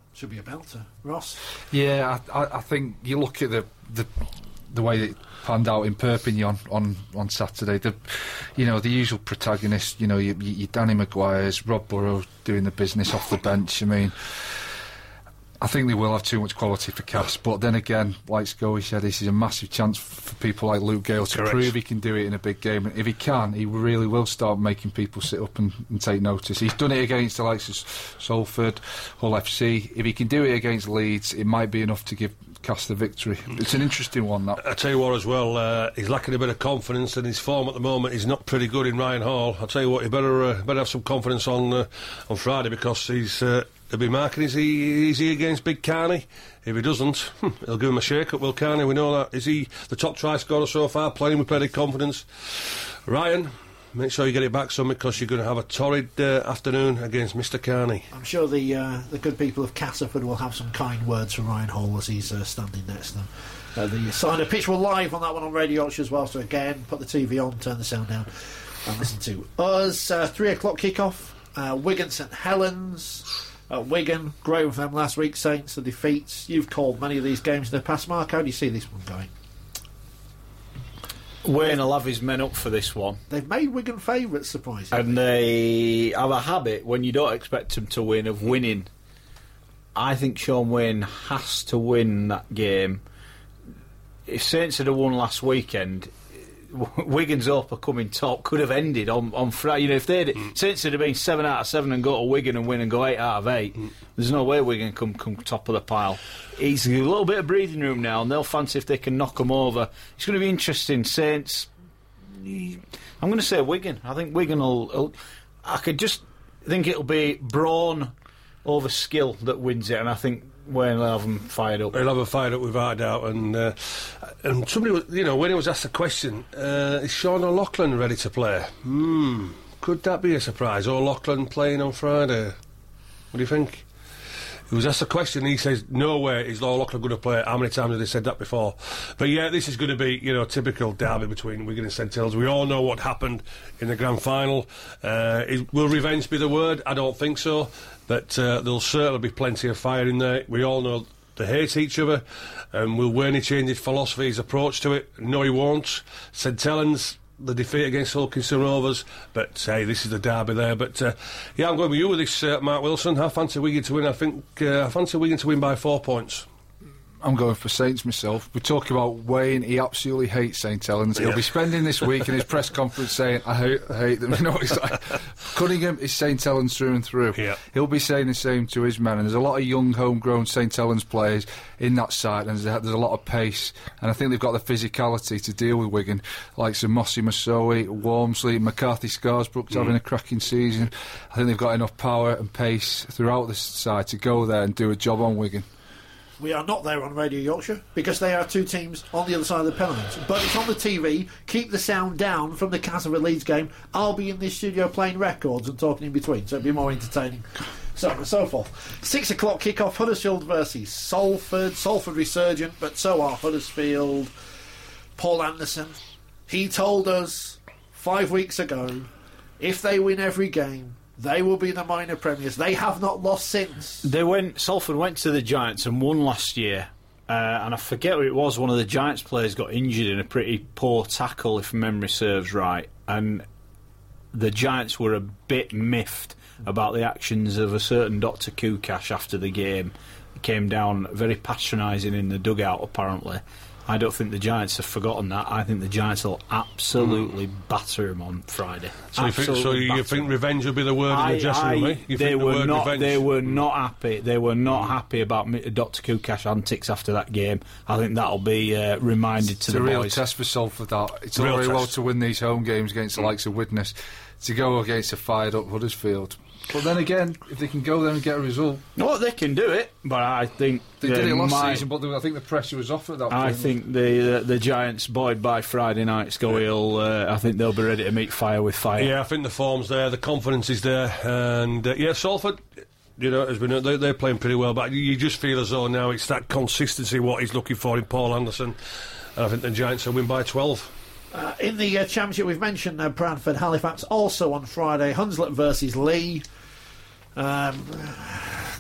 Should be a belter. Ross? Yeah, I think you look at the way it panned out in Perpignan on Saturday. The usual protagonists. Your Danny Maguire's, Rob Burrow doing the business off the bench. I mean, I think they will have too much quality for Cass, but then again, like Scully said, this is a massive chance for people like Luke Gale to prove he can do it in a big game. And if he can, he really will start making people sit up and take notice. He's done it against the likes of Salford, Hull FC. If he can do it against Leeds, it might be enough to give Cass the victory. It's an interesting one, that. I tell you what as well, he's lacking a bit of confidence, and his form at the moment is not pretty good in Ryan Hall. I'll tell you what, he better have some confidence on Friday, because he'll be marking, is he against Big Carney? If he doesn't, he'll give him a shake-up, Will Carney, we know that. Is he the top try scorer so far, playing with plenty of confidence? Ryan, make sure you get it back, son, because you're going to have a torrid afternoon against Mr. Carney. I'm sure the good people of Castleford will have some kind words for Ryan Hall as he's standing next to them. The Cider Pitch will live on that one on Radio Yorkshire as well, so again, put the TV on, turn the sound down and listen to us. 3 o'clock kick-off, Wigan St Helens. Wigan, great with them last week. Saints, the defeats. You've called many of these games in the past, Mark. How do you see this one going? Wayne will have his men up for this one. They've made Wigan favourites, surprisingly. And they have a habit, when you don't expect them to win, of winning. I think Sean Wayne has to win that game. If Saints had won last weekend, Wigan's hope of coming top could have ended on Friday. If Saints had been 7 out of 7 and go to Wigan and win and go 8 out of 8, there's no way Wigan can come top of the pile. It's a little bit of breathing room now, and they'll fancy if they can knock them over. It's going to be interesting. Saints, I'm going to say Wigan. I think Wigan will. I could just think it'll be brawn over skill that wins it, and I think Wayne will have them fired up. He'll have them fired up without a doubt. And somebody was, when he was asked the question, is Sean O'Loughlin ready to play? Could that be a surprise? O'Loughlin playing on Friday? What do you think? He was asked the question, he says, no way is O'Loughlin going to play. How many times have they said that before? But yeah, this is going to be, typical derby between Wigan and St Helens. We all know what happened in the grand final. Will revenge be the word? I don't think so. But there'll certainly be plenty of fire in there. We all know they hate each other. Will Wayne change his philosophy, his approach to it? No, he won't. St Helens, the defeat against Hulkinson Rovers, but hey, this is the derby there. But I'm going with you with this, Mark Wilson. I fancy Wigan to win. I fancy Wigan to win by 4 points. I'm going for Saints myself. We're talking about Wayne. He absolutely hates St Helens. He'll be spending this week in his press conference saying, I hate them. It's like, Cunningham is St Helens through and through. Yeah. He'll be saying the same to his men. And there's a lot of young, homegrown St Helens players in that side, and there's a lot of pace. And I think they've got the physicality to deal with Wigan, like some Mossy Masoe, Walmsley, McCarthy Scarsbrook's having a cracking season. I think they've got enough power and pace throughout the side to go there and do a job on Wigan. We are not there on Radio Yorkshire because they are two teams on the other side of the pennant. But it's on the TV. Keep the sound down from the Castleford Leeds game. I'll be in this studio playing records and talking in between, so it'll be more entertaining. So on and so forth. 6 o'clock kick-off, Huddersfield versus Salford. Salford resurgent, but so are Huddersfield. Paul Anderson, he told us 5 weeks ago, if they win every game, they will be the minor premiers. They have not lost since. Salford went to the Giants and won last year. And I forget who it was. One of the Giants players got injured in a pretty poor tackle, if memory serves right. And the Giants were a bit miffed about the actions of a certain Dr. Kukash after the game. He came down very patronising in the dugout, apparently. I don't think the Giants have forgotten that. I think the Giants will absolutely batter him on Friday. So you think revenge will be the word in the dressing room? They were not happy. They were not happy about Dr. Kukash antics after that game. I think that'll be reminded to the boys. It's a real test for Salford. That it's all very well to win these home games against the likes of Widnes, to go against a fired up Huddersfield. But then again, if they can go there and get a result... Well, they can do it, but I think... They did it last season, but I think the pressure was off at that point. I think the Giants, buoyed by Friday night's goal, I think they'll be ready to meet fire with fire. Yeah, I think the form's there, the confidence is there, and Salford... as we know, they're playing pretty well, but you just feel as though now it's that consistency what he's looking for in Paul Anderson, and I think the Giants will win by 12. In the Championship, we've mentioned Bradford, Halifax, also on Friday, Hunslet versus Lee.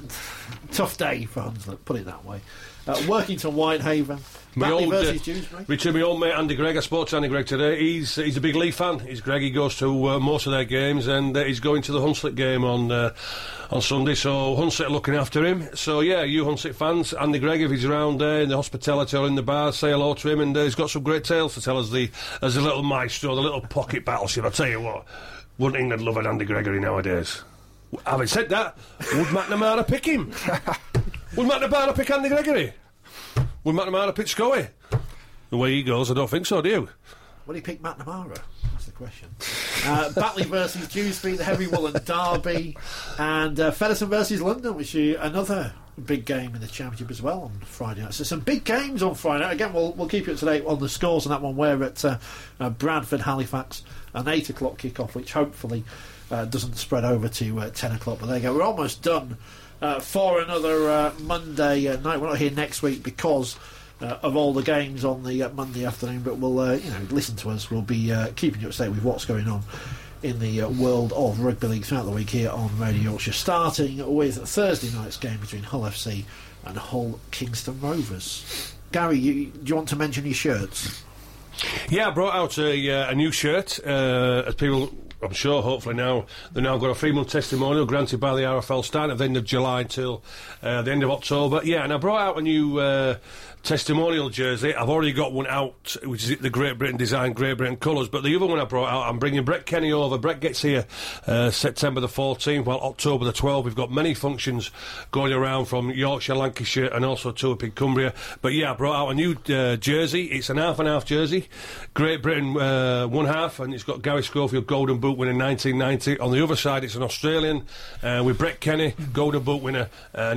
Tough day for Hunslet, put it that way. Workington Whitehaven. Batley versus Dewsbury. Richard, my old mate Andy Gregg, I spoke to Andy Gregg today. He's a big Leigh fan. He's Greg. He goes to most of their games, and he's going to the Hunslet game on Sunday. So Hunslet are looking after him. So yeah, you Hunslet fans, Andy Gregg, if he's around there in the hospitality or in the bar, say hello to him. And he's got some great tales to tell us. As the little maestro, the little pocket battleship. I tell you what, wouldn't England love an Andy Gregory nowadays? Having said that, would McNamara pick him? Would McNamara pick Andy Gregory? Would McNamara pick Scoey? The way he goes, I don't think so, do you? Will he pick McNamara? That's the question. Batley versus Dewsbury, the Heavy Woolen derby, and Featherstone versus London, which is another big game in the Championship as well on Friday night. So some big games on Friday night. Again, we'll keep you up to date on the scores on that one. We're at Bradford, Halifax, an 8 o'clock kick-off, which hopefully doesn't spread over to 10 o'clock. But there you go. We're almost done for another Monday night. We're not here next week because of all the games on the Monday afternoon, but we'll listen to us. We'll be keeping you up to date with what's going on in the world of rugby league throughout the week here on Radio Yorkshire, starting with Thursday night's game between Hull FC and Hull Kingston Rovers. Gary, do you want to mention your shirts? Yeah, I brought out a new shirt, as people, I'm sure, hopefully now, they've now got a 3-month testimonial granted by the RFL, starting at the end of July till the end of October. Yeah, and I brought out a new testimonial jersey. I've already got one out, which is the Great Britain design, Great Britain colours, but the other one I brought out, I'm bringing Brett Kenny over. Brett gets here September the 14th, while October the 12th. We've got many functions going around from Yorkshire, Lancashire, and also two up in Cumbria. But yeah, I brought out a new jersey. It's an half-and-half jersey. Great Britain one half, and it's got Gary Schofield Golden Boot winner 1990. On the other side, it's an Australian with Brett Kenny, Golden Boot winner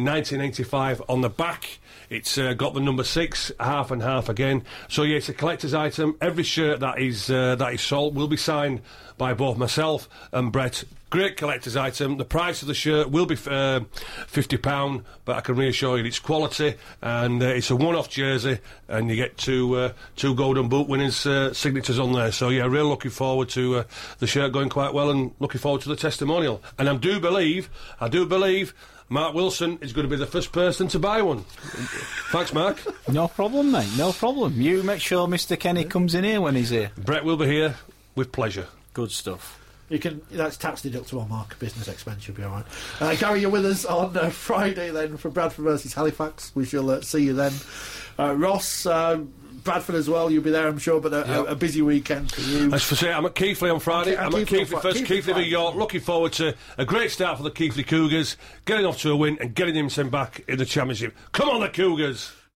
1985 on the back. It's got the number 6, half and half again. So yeah, it's a collector's item. Every shirt that is sold will be signed by both myself and Brett. Great collector's item. The price of the shirt will be £50, but I can reassure you it's quality, and it's a one-off jersey, and you get two Golden Boot winners' signatures on there. So yeah, really looking forward to the shirt going quite well, and looking forward to the testimonial. And I do believe Mark Wilson is going to be the first person to buy one. Thanks, Mark. No problem, mate, no problem. You make sure Mr. Kenny comes in here when he's here. Brett will be here with pleasure. Good stuff. That's tax deductible, Mark. Business expense, you'll be all right. Gary, you're with us on Friday then for Bradford versus Halifax. We shall see you then. Ross, Bradford as well, you'll be there, I'm sure, but a busy weekend for you. As for say, I'm at Keighley on Friday. I'm at Keighley first, Keighley v York. Looking forward to a great start for the Keighley Cougars, getting off to a win and getting them sent back in the Championship. Come on, the Cougars!